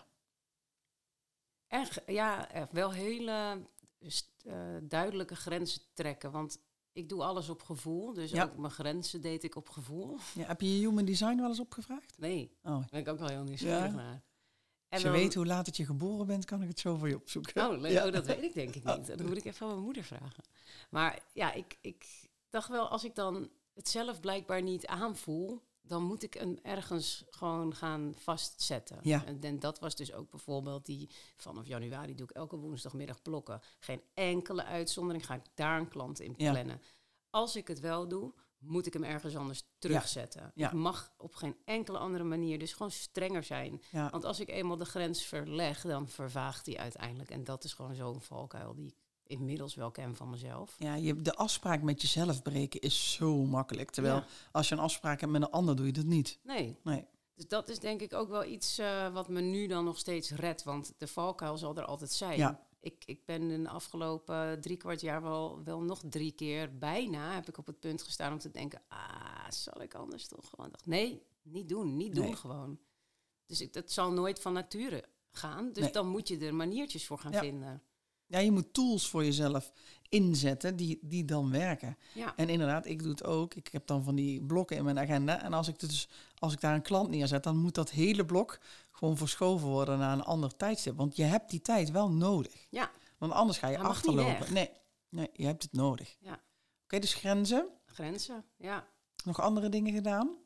En wel hele duidelijke grenzen trekken. Want ik doe alles op gevoel. Dus ook mijn grenzen deed ik op gevoel. Ja, heb je human design wel eens opgevraagd? Nee. Daar ben ik ook wel heel nieuwsgierig naar. Als je weet hoe laat dat je geboren bent, kan ik het zo voor je opzoeken. Dat weet ik denk ik niet. Dat moet ik even aan mijn moeder vragen. Maar ik dacht wel, als ik dan het zelf blijkbaar niet aanvoel, dan moet ik hem ergens gewoon gaan vastzetten. Ja. En dat was dus ook bijvoorbeeld die vanaf januari doe ik elke woensdagmiddag blokken. Geen enkele uitzondering, ga ik daar een klant in plannen. Ja. Als ik het wel doe, moet ik hem ergens anders terugzetten. Ja. Ik mag op geen enkele andere manier dus gewoon strenger zijn. Ja. Want als ik eenmaal de grens verleg, dan vervaagt die uiteindelijk. En dat is gewoon zo'n valkuil die ik inmiddels wel ken van mezelf. Ja, de afspraak met jezelf breken is zo makkelijk. Terwijl als je een afspraak hebt met een ander, doe je dat niet. Nee. Dus dat is denk ik ook wel iets wat me nu dan nog steeds redt. Want de valkuil zal er altijd zijn. Ja. Ik ben in de afgelopen 3/4 jaar wel nog 3 keer bijna heb ik op het punt gestaan om te denken, zal ik anders toch gewoon? Nee, niet doen gewoon. Dus het zal nooit van nature gaan. Dus dan moet je er maniertjes voor gaan vinden. Ja, je moet tools voor jezelf inzetten die dan werken. Ja. En inderdaad, ik doe het ook. Ik heb dan van die blokken in mijn agenda. En als ik daar een klant neerzet, dan moet dat hele blok gewoon verschoven worden naar een ander tijdstip. Want je hebt die tijd wel nodig. Ja. Want anders ga je achterlopen. Nee, je hebt het nodig. Ja. Oké, dus grenzen. Grenzen, ja. Nog andere dingen gedaan?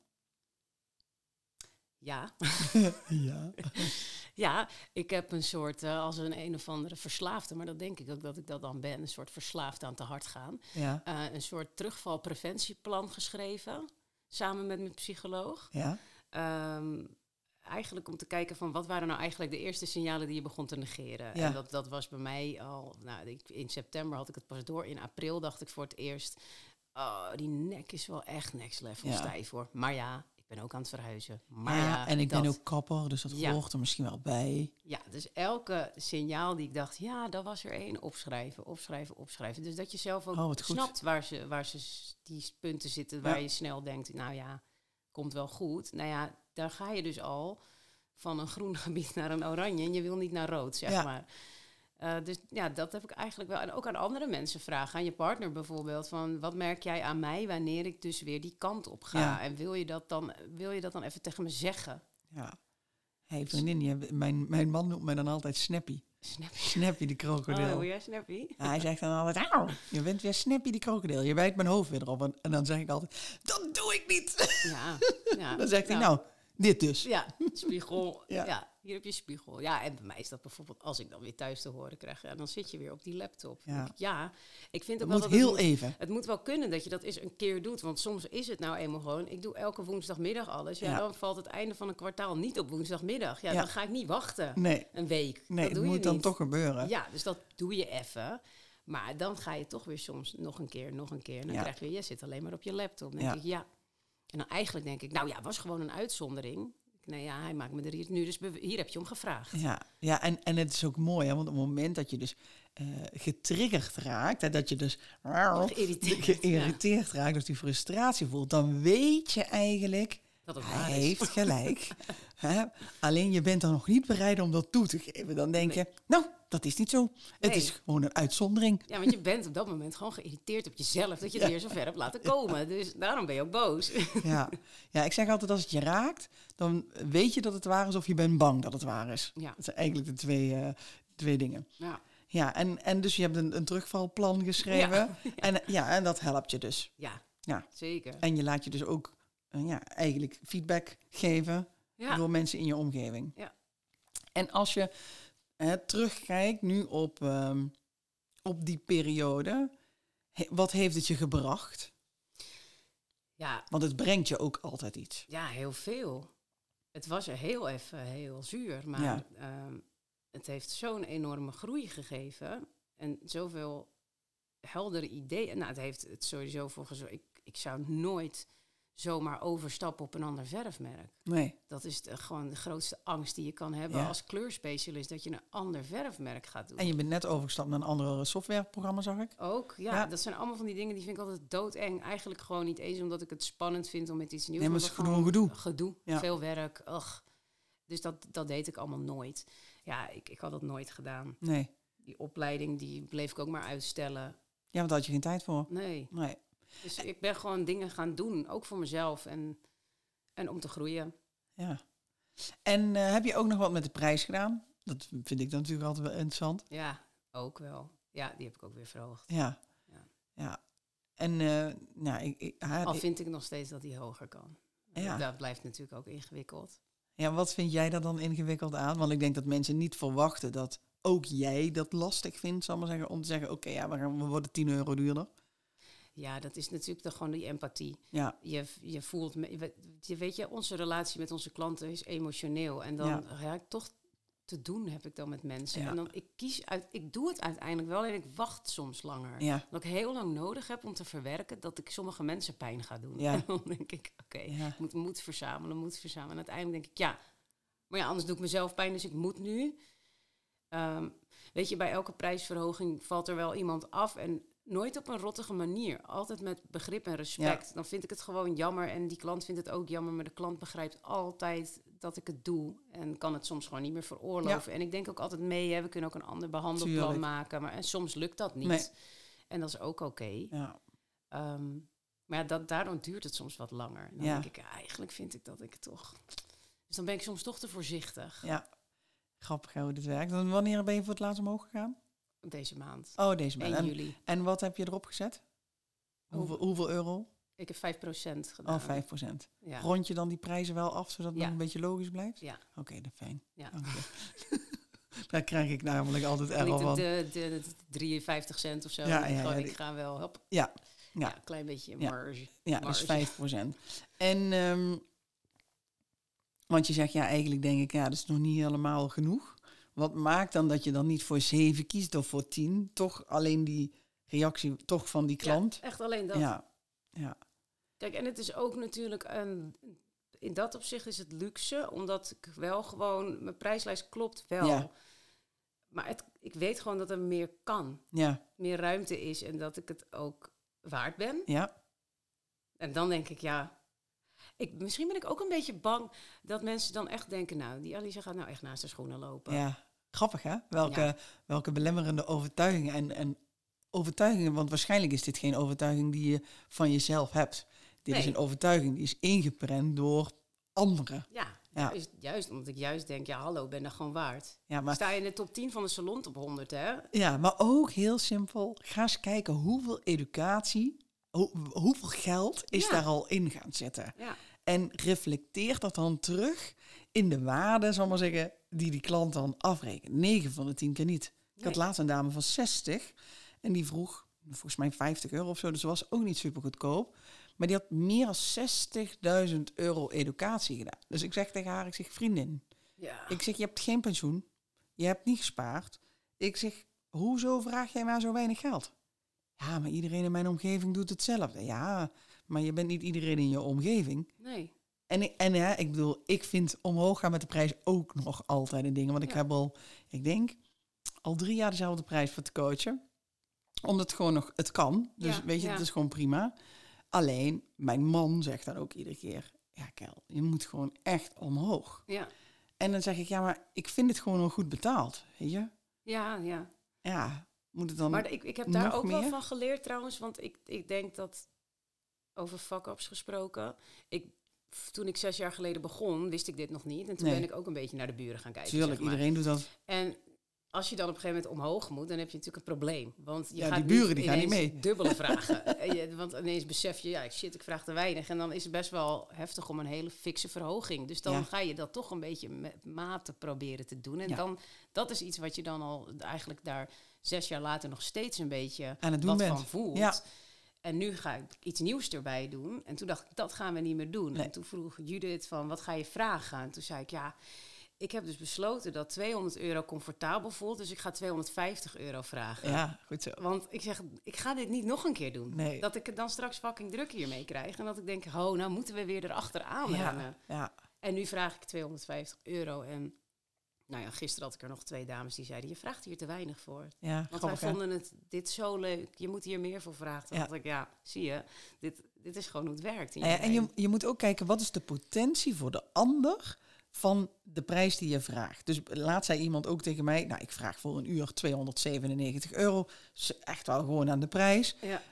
Ja. Ja. Ja, ik heb een soort, als een of andere verslaafde, maar dat denk ik ook dat ik dat dan ben, een soort verslaafd aan te hard gaan. Ja. Een soort terugvalpreventieplan geschreven, samen met mijn psycholoog. Ja. Eigenlijk om te kijken van wat waren nou eigenlijk de eerste signalen die je begon te negeren. Ja. En dat was bij mij al, in september had ik het pas door. In april dacht ik voor het eerst, die nek is wel echt next level stijf hoor. Maar ja, ik ben ook aan het verhuizen. Maar en ik ben ook kapper, dus dat hoort er misschien wel bij. Ja, dus elke signaal die ik dacht, dat was er één, opschrijven. Dus dat je zelf ook snapt waar ze die punten zitten, waar je snel denkt, komt wel goed. Daar ga je dus al van een groen gebied naar een oranje en je wil niet naar rood, zeg maar. Dus dat heb ik eigenlijk wel. En ook aan andere mensen vragen. Aan je partner bijvoorbeeld. Van wat merk jij aan mij wanneer ik dus weer die kant op ga? Ja. En wil je dat dan even tegen me zeggen? Ja. Hey vriendin, mijn man noemt mij dan altijd Snappy. Snappy de krokodil. Oh, hoe jij Snappy? Ja, hij zegt dan altijd, je bent weer Snappy de krokodil. Je bijt mijn hoofd weer erop. En dan zeg ik altijd, dat doe ik niet. Ja. Dan zegt hij, dit dus. Ja, spiegel. Ja, hier heb je spiegel. Ja, en bij mij is dat bijvoorbeeld als ik dan weer thuis te horen krijg. En dan zit je weer op die laptop. Ik vind ook wel dat het moet wel kunnen dat je dat eens een keer doet. Want soms is het nou eenmaal gewoon, ik doe elke woensdagmiddag alles. Dan valt het einde van een kwartaal niet op woensdagmiddag. Dan ga ik niet wachten een week. Nee, dat moet dan toch gebeuren. Ja, dus dat doe je even. Maar dan ga je toch weer soms nog een keer. En dan krijg je weer, je zit alleen maar op je laptop. Dan denk ik, en dan eigenlijk denk ik, was gewoon een uitzondering. Nee, hij maakt me er hier nu, dus hier heb je om gevraagd. Ja, en het is ook mooi, hè, want op het moment dat je dus getriggerd raakt, hè, dat je dus geïrriteerd raakt, dus die frustratie voelt, dan weet je eigenlijk, hij heeft gelijk. Hè? Alleen je bent dan nog niet bereid om dat toe te geven. Dan denk je, dat is niet zo. Het is gewoon een uitzondering. Ja, want je bent op dat moment gewoon geïrriteerd op jezelf dat je het weer zo ver hebt laten komen. Dus daarom ben je ook boos. Ja, ik zeg altijd als het je raakt, dan weet je dat het waar is of je bent bang dat het waar is. Ja. Dat zijn eigenlijk de twee dingen. Ja, en dus je hebt een terugvalplan geschreven. En dat helpt je dus. Ja, zeker. En je laat je dus ook eigenlijk feedback geven door mensen in je omgeving. Ja. En als je terugkijkt nu op die periode, wat heeft het je gebracht? Ja. Want het brengt je ook altijd iets. Ja, heel veel. Het was er heel zuur, maar het heeft zo'n enorme groei gegeven en zoveel heldere ideeën. Nou, het heeft het sowieso voor gezorgd. Ik zou nooit zomaar overstappen op een ander verfmerk. Nee. Dat is gewoon de grootste angst die je kan hebben als kleurspecialist, dat je een ander verfmerk gaat doen. En je bent net overgestapt naar een andere softwareprogramma, zag ik? Ook, dat zijn allemaal van die dingen die vind ik altijd doodeng. Eigenlijk gewoon niet eens omdat ik het spannend vind om met iets nieuws te doen. Nee, maar het is gedoe. Veel werk, Dus dat deed ik allemaal nooit. Ja, ik had dat nooit gedaan. Nee. Die opleiding, die bleef ik ook maar uitstellen. Ja, want daar had je geen tijd voor. Nee. Dus ik ben gewoon dingen gaan doen, ook voor mezelf en om te groeien. Ja. En heb je ook nog wat met de prijs gedaan? Dat vind ik dan natuurlijk altijd wel interessant. Ja, ook wel. Ja, die heb ik ook weer verhoogd. Ja. En al vind ik nog steeds dat die hoger kan. Ja. Dat blijft natuurlijk ook ingewikkeld. Ja, wat vind jij daar dan ingewikkeld aan? Want ik denk dat mensen niet verwachten dat ook jij dat lastig vindt, zal maar zeggen, om te zeggen, oké, we worden 10 euro duurder. Ja, dat is natuurlijk toch gewoon die empathie. Ja. Je voelt, weet je, onze relatie met onze klanten is emotioneel. En dan toch te doen heb ik dan met mensen. Ja. En dan ik doe het uiteindelijk wel en ik wacht soms langer. Ja. Dat ik heel lang nodig heb om te verwerken dat ik sommige mensen pijn ga doen. Ja. En dan denk ik, ik moet moed verzamelen. En uiteindelijk denk ik, maar anders doe ik mezelf pijn, dus ik moet nu. Weet je, bij elke prijsverhoging valt er wel iemand af en nooit op een rottige manier. Altijd met begrip en respect. Ja. Dan vind ik het gewoon jammer en die klant vindt het ook jammer, maar de klant begrijpt altijd dat ik het doe en kan het soms gewoon niet meer veroorloven. Ja. En ik denk ook altijd mee, we kunnen ook een ander behandelplan maken, en soms lukt dat niet. Nee. En dat is ook oké. Ja. Maar daardoor duurt het soms wat langer. En dan denk ik, eigenlijk vind ik dat ik toch. Dus dan ben ik soms toch te voorzichtig. Ja, grappig hoe dit werkt. En wanneer ben je voor het laatst omhoog gegaan? Deze maand. Oh, deze maand. 1 juli. En wat heb je erop gezet? Hoeveel euro? Ik heb 5% gedaan. Oh, 5%. Ja. Rond je dan die prijzen wel af, zodat het nog een beetje logisch blijft? Ja. Oké, dat fijn. Ja. Daar krijg ik namelijk altijd erg van. De 53 cent of zo. Ik ga wel, hop. Ja. Een klein beetje marge. Ja, dus 5%. En, want je zegt, eigenlijk denk ik, dat is nog niet helemaal genoeg. Wat maakt dan dat je dan niet voor 7 kiest of voor 10? Toch alleen die reactie toch van die klant? Ja, echt alleen dat. Ja. Kijk, en het is ook natuurlijk in dat opzicht is het luxe, omdat ik wel gewoon, mijn prijslijst klopt wel. Ja. Maar ik weet gewoon dat er meer kan. Ja. Meer ruimte is en dat ik het ook waard ben. Ja. En dan denk ik, misschien ben ik ook een beetje bang dat mensen dan echt denken, nou, die Alicia gaat nou echt naast de schoenen lopen. Ja, grappig hè? Welke belemmerende overtuigingen en overtuigingen, want waarschijnlijk is dit geen overtuiging die je van jezelf hebt. Dit is een overtuiging die is ingeprent door anderen. Ja. Juist omdat ik juist denk, hallo, ben dat gewoon waard. Ja, maar sta je in de top 10 van de salon top 100, hè? Ja, maar ook heel simpel. Ga eens kijken hoeveel educatie, hoeveel geld is daar al in gaan zitten. Ja. En reflecteer dat dan terug in de waarde, zal ik maar zeggen, die klant dan afrekent. 9 van de 10 keer niet. Ik had laatst een dame van 60 en die vroeg volgens mij €50 of zo. Dus dat was ook niet super goedkoop. Maar die had meer dan €60.000 educatie gedaan. Dus ik zeg tegen haar, vriendin. Ja. Ik zeg, je hebt geen pensioen. Je hebt niet gespaard. Ik zeg, hoezo vraag jij maar zo weinig geld? Ja, maar iedereen in mijn omgeving doet hetzelfde. Ja, maar je bent niet iedereen in je omgeving. Nee. En ja, ik bedoel, ik vind omhoog gaan met de prijs ook nog altijd een ding. Want ik heb ik denk, al 3 jaar dezelfde prijs voor te coachen. Omdat het gewoon nog, het kan. Dus weet je, het is gewoon prima. Alleen, mijn man zegt dan ook iedere keer, ja Kel, je moet gewoon echt omhoog. Ja. En dan zeg ik, ja, maar ik vind het gewoon nog goed betaald, weet je? Ja. Ja, moet het dan maar ik heb daar ook wel van geleerd trouwens, want ik denk dat, over fuck-ups gesproken, toen ik 6 jaar geleden begon, wist ik dit nog niet. En toen ben ik ook een beetje naar de buren gaan kijken. Tuurlijk, iedereen doet dat. En als je dan op een gegeven moment omhoog moet, dan heb je natuurlijk een probleem. Want je gaat die buren die gaan niet mee. Dubbele vragen. Want ineens besef je, ik vraag te weinig. En dan is het best wel heftig om een hele fikse verhoging. Dus dan ga je dat toch een beetje met mate proberen te doen. En dan, dat is iets wat je dan al eigenlijk daar 6 jaar later nog steeds een beetje aan het doen bent. Van voelt. Ja. En nu ga ik iets nieuws erbij doen. En toen dacht ik, dat gaan we niet meer doen. Nee. En toen vroeg Judith van, wat ga je vragen? En toen zei ik, ik heb dus besloten dat €200 comfortabel voelt. Dus ik ga €250 vragen. Ja, goed zo. Want ik zeg, ik ga dit niet nog een keer doen. Nee. Dat ik het dan straks fucking druk hiermee krijg. En dat ik denk, nou moeten we weer erachteraan rennen. Ja. En nu vraag ik €250. En gisteren had ik er nog 2 dames die zeiden, je vraagt hier te weinig voor. Ja, want wij vonden dit zo leuk. Je moet hier meer voor vragen. Toen dacht ik, zie je, dit is gewoon hoe het werkt. En je moet ook kijken, wat is de potentie voor de ander van de prijs die je vraagt. Dus laatst zei iemand ook tegen mij, ik vraag voor een uur €297. Echt wel gewoon aan de prijs. Ja.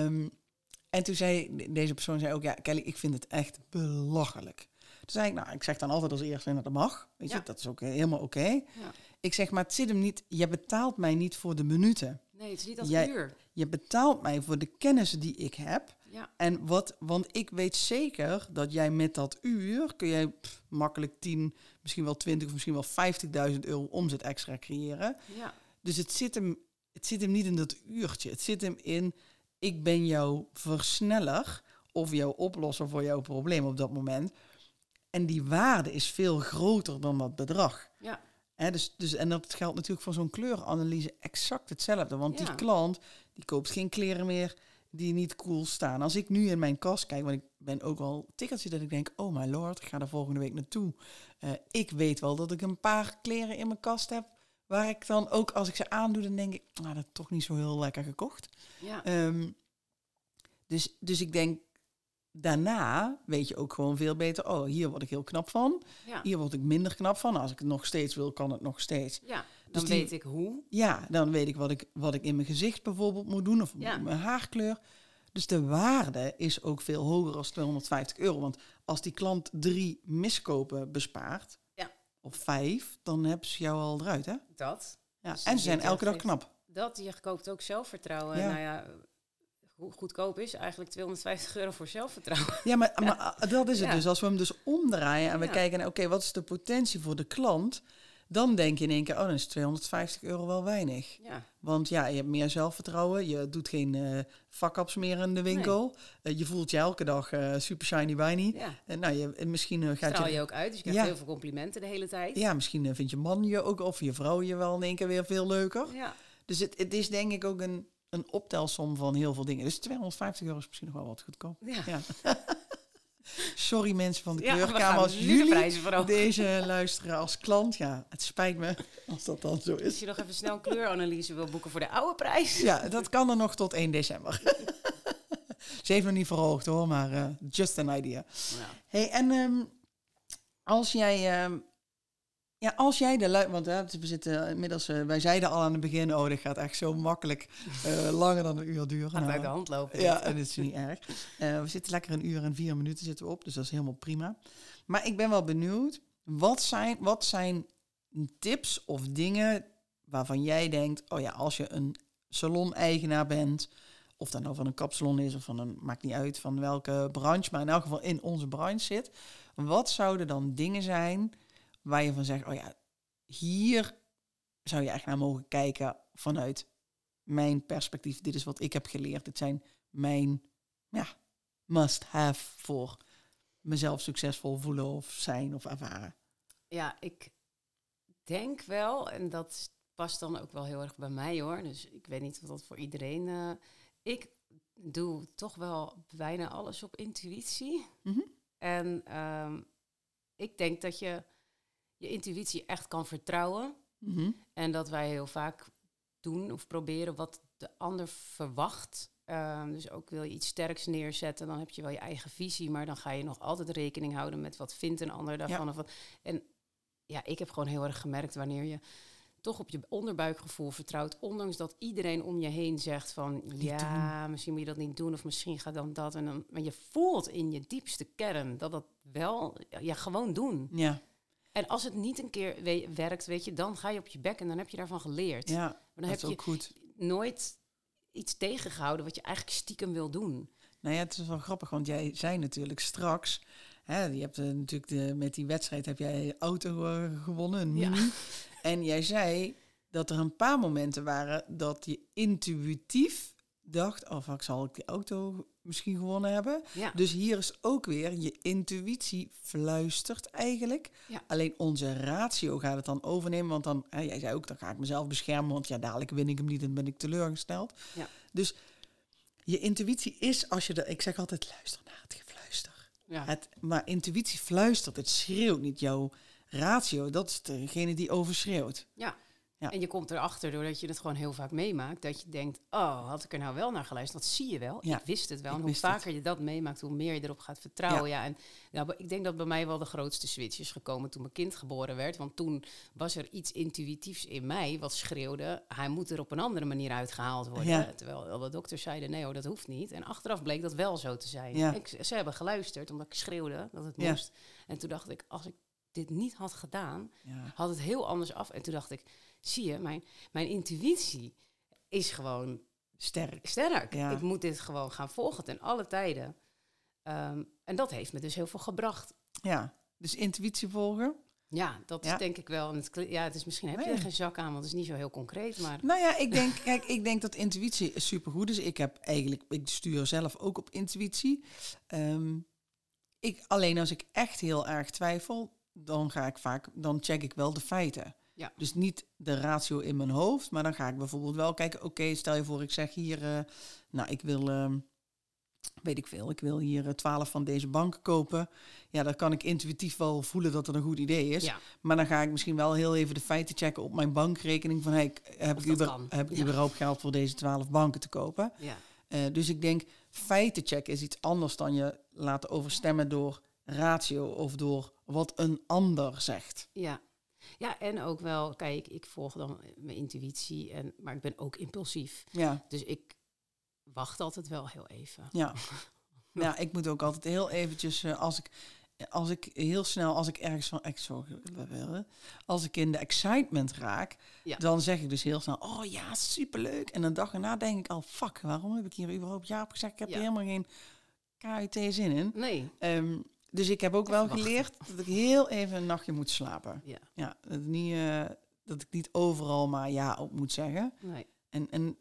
En toen zei deze persoon ook, Kelly, ik vind het echt belachelijk. Toen zei ik, ik zeg dan altijd als eerste dat mag. Weet je, dat is ook helemaal oké. Ja. Ik zeg, maar het zit hem niet, je betaalt mij niet voor de minuten. Nee, het is niet als uur. Je betaalt mij voor de kennis die ik heb. Ja. En want ik weet zeker dat jij met dat uur kun jij makkelijk 10, misschien wel 20 of misschien wel €50.000 omzet extra creëren. Ja. Dus het zit hem niet in dat uurtje. Het zit hem in, ik ben jouw versneller of jouw oplosser voor jouw probleem op dat moment. En die waarde is veel groter dan dat bedrag. Ja. Dus, en dat geldt natuurlijk voor zo'n kleuranalyse exact hetzelfde. Want die klant, die koopt geen kleren meer die niet cool staan. Als ik nu in mijn kast kijk, want ik ben ook wel tikkeltje dat ik denk, oh my lord, ik ga er volgende week naartoe. Ik weet wel dat ik een paar kleren in mijn kast heb, waar ik dan ook, als ik ze aandoe, dan denk ik, dat is toch niet zo heel lekker gekocht. Ja. Dus ik denk, daarna weet je ook gewoon veel beter, hier word ik heel knap van. Ja. Hier word ik minder knap van. Als ik het nog steeds wil, kan het nog steeds. Ja, dan weet ik hoe. Ja, dan weet ik wat ik in mijn gezicht bijvoorbeeld moet doen. Of mijn haarkleur. Dus de waarde is ook veel hoger dan €250. Want als die klant 3 miskopen bespaart, of 5, dan hebben ze jou al eruit, hè? Dat. Ja. Dus en ze zijn elke dag knap. Dat, je koopt ook zelfvertrouwen. Ja. Hoe goedkoop is eigenlijk €250 voor zelfvertrouwen. Ja, maar dat is het dus. Als we hem dus omdraaien en we kijken naar, oké, wat is de potentie voor de klant? Dan denk je in één keer, dan is €250 wel weinig. Ja. Want je hebt meer zelfvertrouwen. Je doet geen fuck-ups meer in de winkel. Nee. Je voelt je elke dag super shiny winy. Ja. Misschien gaat straal je ook uit, dus je krijgt heel veel complimenten de hele tijd. Ja, misschien vindt je man je ook, of je vrouw je wel in één keer weer veel leuker. Ja. Dus het is denk ik ook een optelsom van heel veel dingen. Dus €250 is misschien nog wel wat goedkoop. Ja. sorry mensen van de kleurkamer. Als jullie de deze luisteren als klant, ja, het spijt me als dat dan zo is. Als je nog even snel een kleuranalyse wil boeken voor de oude prijs. Ja, dat kan er nog tot 1 december. Ze heeft nog niet verhoogd hoor, maar just an idea. Ja. Hey, en als jij... als jij want we zitten inmiddels, wij zeiden al aan het begin, dit gaat echt zo makkelijk langer dan een uur duren. Gaat uit de hand lopen. Ja, en dat is niet erg. We zitten lekker 1 uur en 4 minuten zitten we op, dus dat is helemaal prima. Maar ik ben wel benieuwd, wat zijn tips of dingen waarvan jij denkt, als je een salon-eigenaar bent, of dat nou van een kapsalon is of maakt niet uit van welke branche, maar in elk geval in onze branche zit. Wat zouden dan dingen zijn waar je van zegt, hier zou je echt naar mogen kijken vanuit mijn perspectief. Dit is wat ik heb geleerd. Dit zijn mijn must-have voor mezelf succesvol voelen of zijn of ervaren. Ja, ik denk wel, en dat past dan ook wel heel erg bij mij hoor. Dus ik weet niet of dat voor iedereen... ik doe toch wel bijna alles op intuïtie. Mm-hmm. En ik denk dat je intuïtie echt kan vertrouwen. Mm-hmm. En dat wij heel vaak doen of proberen wat de ander verwacht. Dus ook wil je iets sterks neerzetten, dan heb je wel je eigen visie, maar dan ga je nog altijd rekening houden met wat vindt een ander daarvan. Ja. En ik heb gewoon heel erg gemerkt wanneer je toch op je onderbuikgevoel vertrouwt, ondanks dat iedereen om je heen zegt van misschien moet je dat niet doen of misschien gaat dan dat. Maar je voelt in je diepste kern dat wel, gewoon doen. Ja. En als het niet een keer werkt, weet je, dan ga je op je bek en dan heb je daarvan geleerd. Ja, maar dan heb je nooit iets tegengehouden wat je eigenlijk stiekem wil doen. Nou ja, het is wel grappig, want jij zei natuurlijk straks, je hebt natuurlijk met die wedstrijd heb jij auto gewonnen, een mini. Ja. En jij zei dat er een paar momenten waren dat je intuïtief dacht, fuck, zal ik die auto misschien gewonnen hebben? Ja. Dus hier is ook weer, je intuïtie fluistert eigenlijk. Ja. Alleen onze ratio gaat het dan overnemen, want dan, jij zei ook, dan ga ik mezelf beschermen, want dadelijk win ik hem niet en ben ik teleurgesteld. Ja. Dus je intuïtie is, ik zeg altijd, luister naar het gefluister. Ja. Maar intuïtie fluistert, het schreeuwt niet. Jouw ratio, dat is degene die overschreeuwt. Ja. Ja. En je komt erachter, doordat je het gewoon heel vaak meemaakt, dat je denkt, had ik er nou wel naar geluisterd? Dat zie je wel. Ja. Ik wist het wel. En hoe vaker je dat meemaakt, hoe meer je erop gaat vertrouwen. Ja. En ik denk dat bij mij wel de grootste switch is gekomen toen mijn kind geboren werd. Want toen was er iets intuïtiefs in mij wat schreeuwde, hij moet er op een andere manier uitgehaald worden. Ja. Terwijl alle dokters zeiden, nee hoor, dat hoeft niet. En achteraf bleek dat wel zo te zijn. Ja. Ze hebben geluisterd, omdat ik schreeuwde dat het moest. En toen dacht ik, als ik dit niet had gedaan, had het heel anders af. En toen dacht ik, zie je, mijn intuïtie is gewoon sterk. Ja. Ik moet dit gewoon gaan volgen ten alle tijden. En dat heeft me dus heel veel gebracht. Ja, dus intuïtie volgen? Ja, dat is denk ik wel. En het is misschien heb je er geen zak aan, want het is niet zo heel concreet. Maar nou ja, ik denk dat intuïtie supergoed is. Ik stuur zelf ook op intuïtie. Alleen als ik echt heel erg twijfel, dan check ik wel de feiten. Ja. Dus niet de ratio in mijn hoofd, maar dan ga ik bijvoorbeeld wel kijken, stel je voor ik zeg hier, ik wil, ik wil hier 12 van deze banken kopen. Ja, dan kan ik intuïtief wel voelen dat dat een goed idee is. Ja. Maar dan ga ik misschien wel heel even de feiten checken op mijn bankrekening van, heb ik überhaupt geld voor deze 12 banken te kopen? Ja. Dus ik denk, feiten checken is iets anders dan je laten overstemmen door ratio of door wat een ander zegt. Ja. Ja, en ook wel, kijk, ik volg dan mijn intuïtie, maar ik ben ook impulsief. Ja. Dus ik wacht altijd wel heel even. Ja, ja, ik moet ook altijd heel eventjes, als ik ergens van, als ik in de excitement raak, dan zeg ik dus heel snel, superleuk. En een dag erna denk ik al, fuck, waarom heb ik hier überhaupt ja op gezegd? Ik heb hier helemaal geen KUT zin in. Nee. Dus ik heb ook wel geleerd dat ik heel even een nachtje moet slapen. Ja, dat ik niet overal maar ja op moet zeggen. Nee. En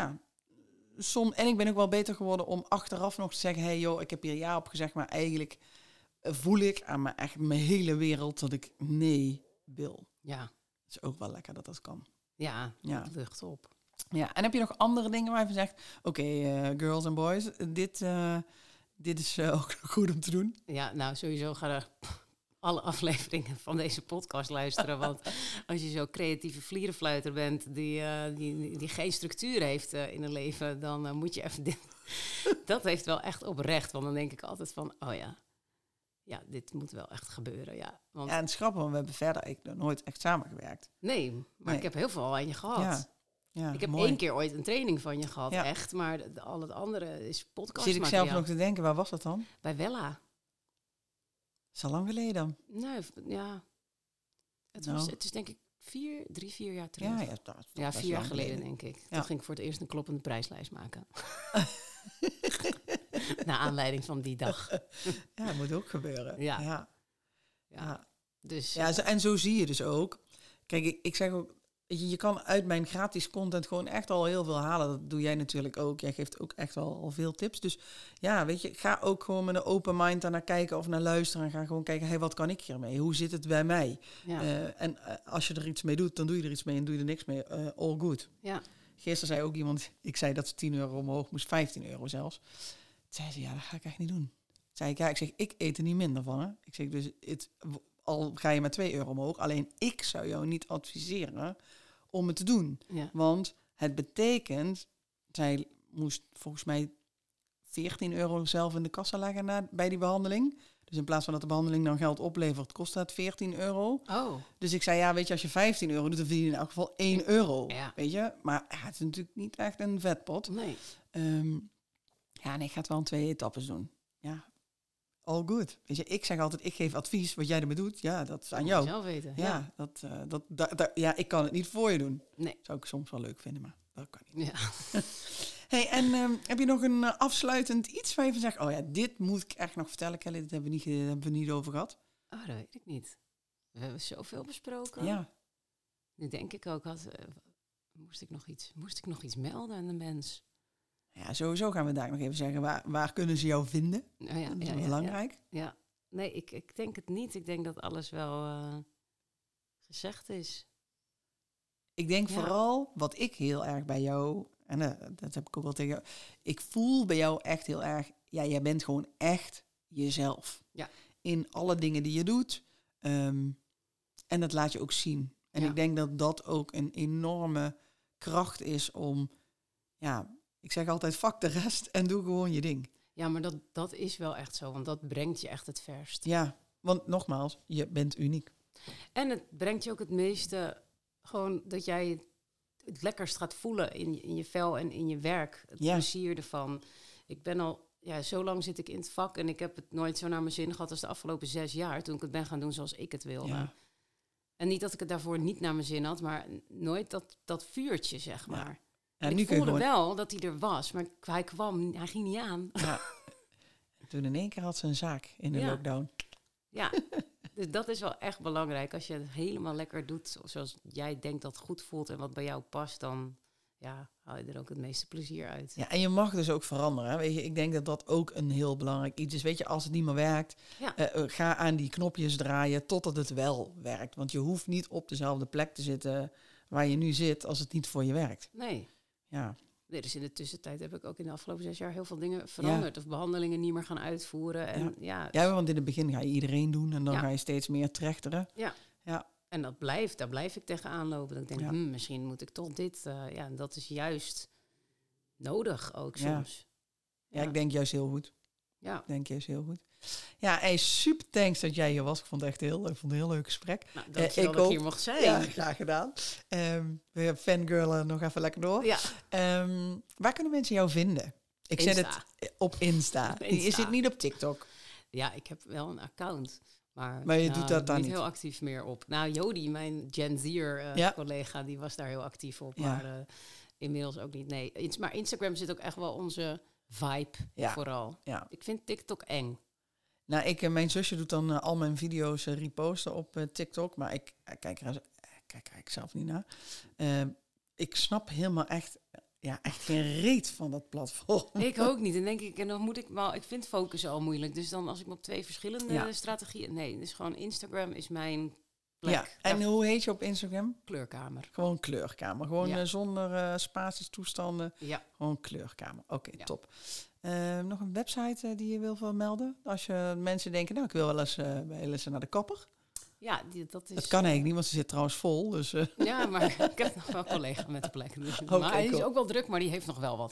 ik ben ook wel beter geworden om achteraf nog te zeggen, ik heb hier ja op gezegd, maar eigenlijk voel ik aan mijn hele wereld dat ik nee wil. Ja. Dat is ook wel lekker dat kan. Ja, dat lucht op. Ja, en heb je nog andere dingen waar je van zegt, girls en boys, dit is ook goed om te doen. Ja, nou sowieso ga er alle afleveringen van deze podcast luisteren. Want als je zo'n creatieve vlierenfluiter bent die geen structuur heeft in een leven, dan moet je even dit. Dat heeft wel echt oprecht. Want dan denk ik altijd van, ja, dit moet wel echt gebeuren. Ja, want en het is grappig, want we hebben verder eigenlijk nog nooit echt samengewerkt. Nee, maar ik heb heel veel aan je gehad. Ja, ik heb mooi. 1 keer ooit een training van je gehad, echt. Maar al het andere is podcastmateriaal. Zit ik zelf nog te denken, waar was dat dan? Bij Wella. Dat is al lang geleden. Nee, ja. Het is denk ik 3-4 jaar terug. Ja, 4 jaar geleden, denk ik. Ja. Toen ging ik voor het eerst een kloppende prijslijst maken. Naar aanleiding van die dag. Ja, dat moet ook gebeuren. Ja. Dus, en zo zie je dus ook. Kijk, ik zeg ook, je kan uit mijn gratis content gewoon echt al heel veel halen. Dat doe jij natuurlijk ook. Jij geeft ook echt al veel tips. Dus ja, weet je, ga ook gewoon met een open mind daarnaar kijken of naar luisteren. En ga gewoon kijken, wat kan ik hiermee? Hoe zit het bij mij? Ja. En als je er iets mee doet, dan doe je er iets mee. En doe je er niks mee, all good. Ja. Gisteren zei ook iemand, ik zei dat ze €10 omhoog moest, €15 zelfs. Toen zei ze, dat ga ik echt niet doen. Toen zei ik, ik eet er niet minder van. Hè? Ik zeg, dus al ga je maar €2 omhoog. Alleen ik zou jou niet adviseren om het te doen. Ja. Want het betekent, zij moest volgens mij €14 zelf in de kassa leggen bij die behandeling. Dus in plaats van dat de behandeling dan geld oplevert, kost dat €14. Oh. Dus ik zei, weet je, als je €15 doet, dan verdien je in elk geval €1. Ja. Weet je? Maar het is natuurlijk niet echt een vetpot. Nee. Ik ga het wel in 2 etappes doen. Ja. All good. Weet je, ik zeg altijd, ik geef advies. Wat jij ermee doet, dat is aan jou. Zelf weten. Ja, ik kan het niet voor je doen. Nee. Zou ik soms wel leuk vinden, maar dat kan niet. Ja. Hey, en heb je nog een afsluitend iets waar je van zegt, dit moet ik echt nog vertellen, Kelly, dit hebben we niet over gehad? Oh, dat weet ik niet. We hebben zoveel besproken. Ja. Nu denk ik ook, moest ik nog iets melden aan de mens? Ja, sowieso gaan we daar nog even zeggen, waar kunnen ze jou vinden? Oh ja, dat is belangrijk. Ja. Nee, ik denk het niet. Ik denk dat alles wel gezegd is. Ik denk vooral, wat ik heel erg bij jou, en dat heb ik ook wel tegen jou, ik voel bij jou echt heel erg, jij bent gewoon echt jezelf. Ja. In alle dingen die je doet. En dat laat je ook zien. En ik denk dat dat ook een enorme kracht is om, ik zeg altijd, fuck de rest en doe gewoon je ding. Ja, maar dat is wel echt zo, want dat brengt je echt het verst. Ja, want nogmaals, je bent uniek. En het brengt je ook het meeste, gewoon dat jij het lekkerst gaat voelen in je vel en in je werk. Het plezier ervan. Ik ben al, zo lang zit ik in het vak en ik heb het nooit zo naar mijn zin gehad als de afgelopen 6 jaar, toen ik het ben gaan doen zoals ik het wilde. Ja. En niet dat ik het daarvoor niet naar mijn zin had, maar nooit dat vuurtje, zeg maar. Ja. En ik voelde wel dat hij er was, maar hij ging niet aan. Ja. Toen in 1 keer had ze een zaak in de lockdown. Ja, dus dat is wel echt belangrijk. Als je het helemaal lekker doet, zoals jij denkt dat het goed voelt en wat bij jou past, dan haal je er ook het meeste plezier uit. Ja, en je mag dus ook veranderen. Hè? Weet je, ik denk dat dat ook een heel belangrijk iets is. Weet je, als het niet meer werkt, ga aan die knopjes draaien totdat het wel werkt. Want je hoeft niet op dezelfde plek te zitten waar je nu zit als het niet voor je werkt. Nee. Ja. Nee, dus in de tussentijd heb ik ook in de afgelopen 6 jaar heel veel dingen veranderd. Of behandelingen niet meer gaan uitvoeren. En want in het begin ga je iedereen doen en dan ga je steeds meer trechteren. Ja. En daar blijf ik tegenaan lopen. Dan denk ik, misschien moet ik toch dit. En dat is juist nodig ook soms. Ja, ik denk juist heel goed. Ja. Ik denk juist heel goed. Ja, super thanks dat jij hier was. Ik vond het echt heel leuk gesprek. Nou, dankjewel dat ik hier mocht zijn. Ja, graag gedaan. We fangirlen nog even lekker door. Ja. Waar kunnen mensen jou vinden? Ik zet het op Insta. Is het niet op TikTok? Ja, ik heb wel een account. Maar je doet dat dan niet heel actief meer op. Nou, Jody, mijn Gen Z'er collega, die was daar heel actief op. Ja. Maar inmiddels ook niet. Nee, maar Instagram zit ook echt wel onze vibe vooral. Ja. Ik vind TikTok eng. Nou, mijn zusje doet dan al mijn video's reposten op TikTok. Maar ik kijk er zelf niet naar. Ik snap helemaal echt geen reet van dat platform. Ik ook niet. En denk ik, en dan moet ik wel, ik vind focussen al moeilijk. Dus dan als ik me op 2 verschillende strategieën. Nee, dus gewoon Instagram is mijn plek. Ja, en hoe heet je op Instagram? Kleurkamer. Gewoon Kleurkamer. Gewoon zonder spaties, toestanden. Ja. Gewoon Kleurkamer. Oké, top. Nog een website die je wil vermelden? Als je mensen denken, nou, ik wil wel eens naar de kapper. Ja, dat is... Dat kan eigenlijk niet, want ze zit trouwens vol. Dus, Ja, maar ik heb nog wel een collega met de plek. Dus, maar hij is ook wel druk, maar die heeft nog wel wat.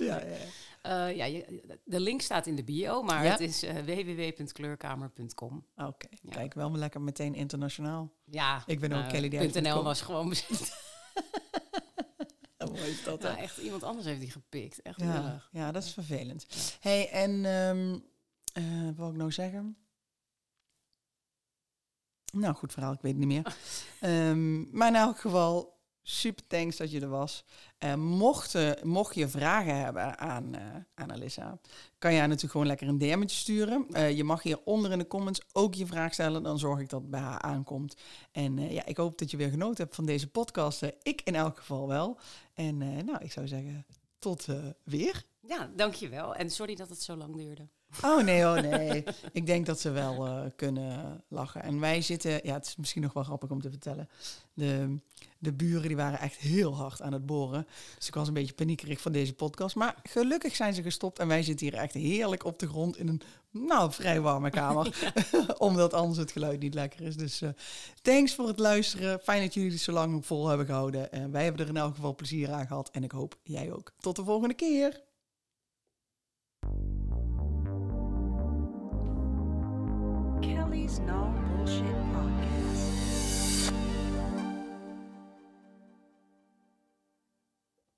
De link staat in de bio, maar het is www.kleurkamer.com. Oké, kijk, wel lekker meteen internationaal. Ja, ik ben ook Kelly .nl was gewoon bezet. Hoe is dat? Echt, iemand anders heeft die gepikt. Echt ja, dat is vervelend. Ja. Hey, en wat wil ik nou zeggen? Nou, goed verhaal, ik weet het niet meer. Maar in elk geval, super thanks dat je er was. Mocht je vragen hebben aan Alyssa, kan je haar natuurlijk gewoon lekker een DM'tje sturen. Je mag hieronder in de comments ook je vraag stellen. Dan zorg ik dat het bij haar aankomt. En ik hoop dat je weer genoten hebt van deze podcast. Ik in elk geval wel. En ik zou zeggen, tot weer. Ja, dankjewel. En sorry dat het zo lang duurde. Oh nee. Ik denk dat ze wel kunnen lachen. En wij zitten, het is misschien nog wel grappig om te vertellen. De buren die waren echt heel hard aan het boren. Dus ik was een beetje paniekerig van deze podcast. Maar gelukkig zijn ze gestopt en wij zitten hier echt heerlijk op de grond in een vrij warme kamer. Omdat anders het geluid niet lekker is. Dus thanks voor het luisteren. Fijn dat jullie het zo lang vol hebben gehouden. Wij hebben er in elk geval plezier aan gehad. En ik hoop jij ook. Tot de volgende keer. Kelly's No Bullshit Podcast.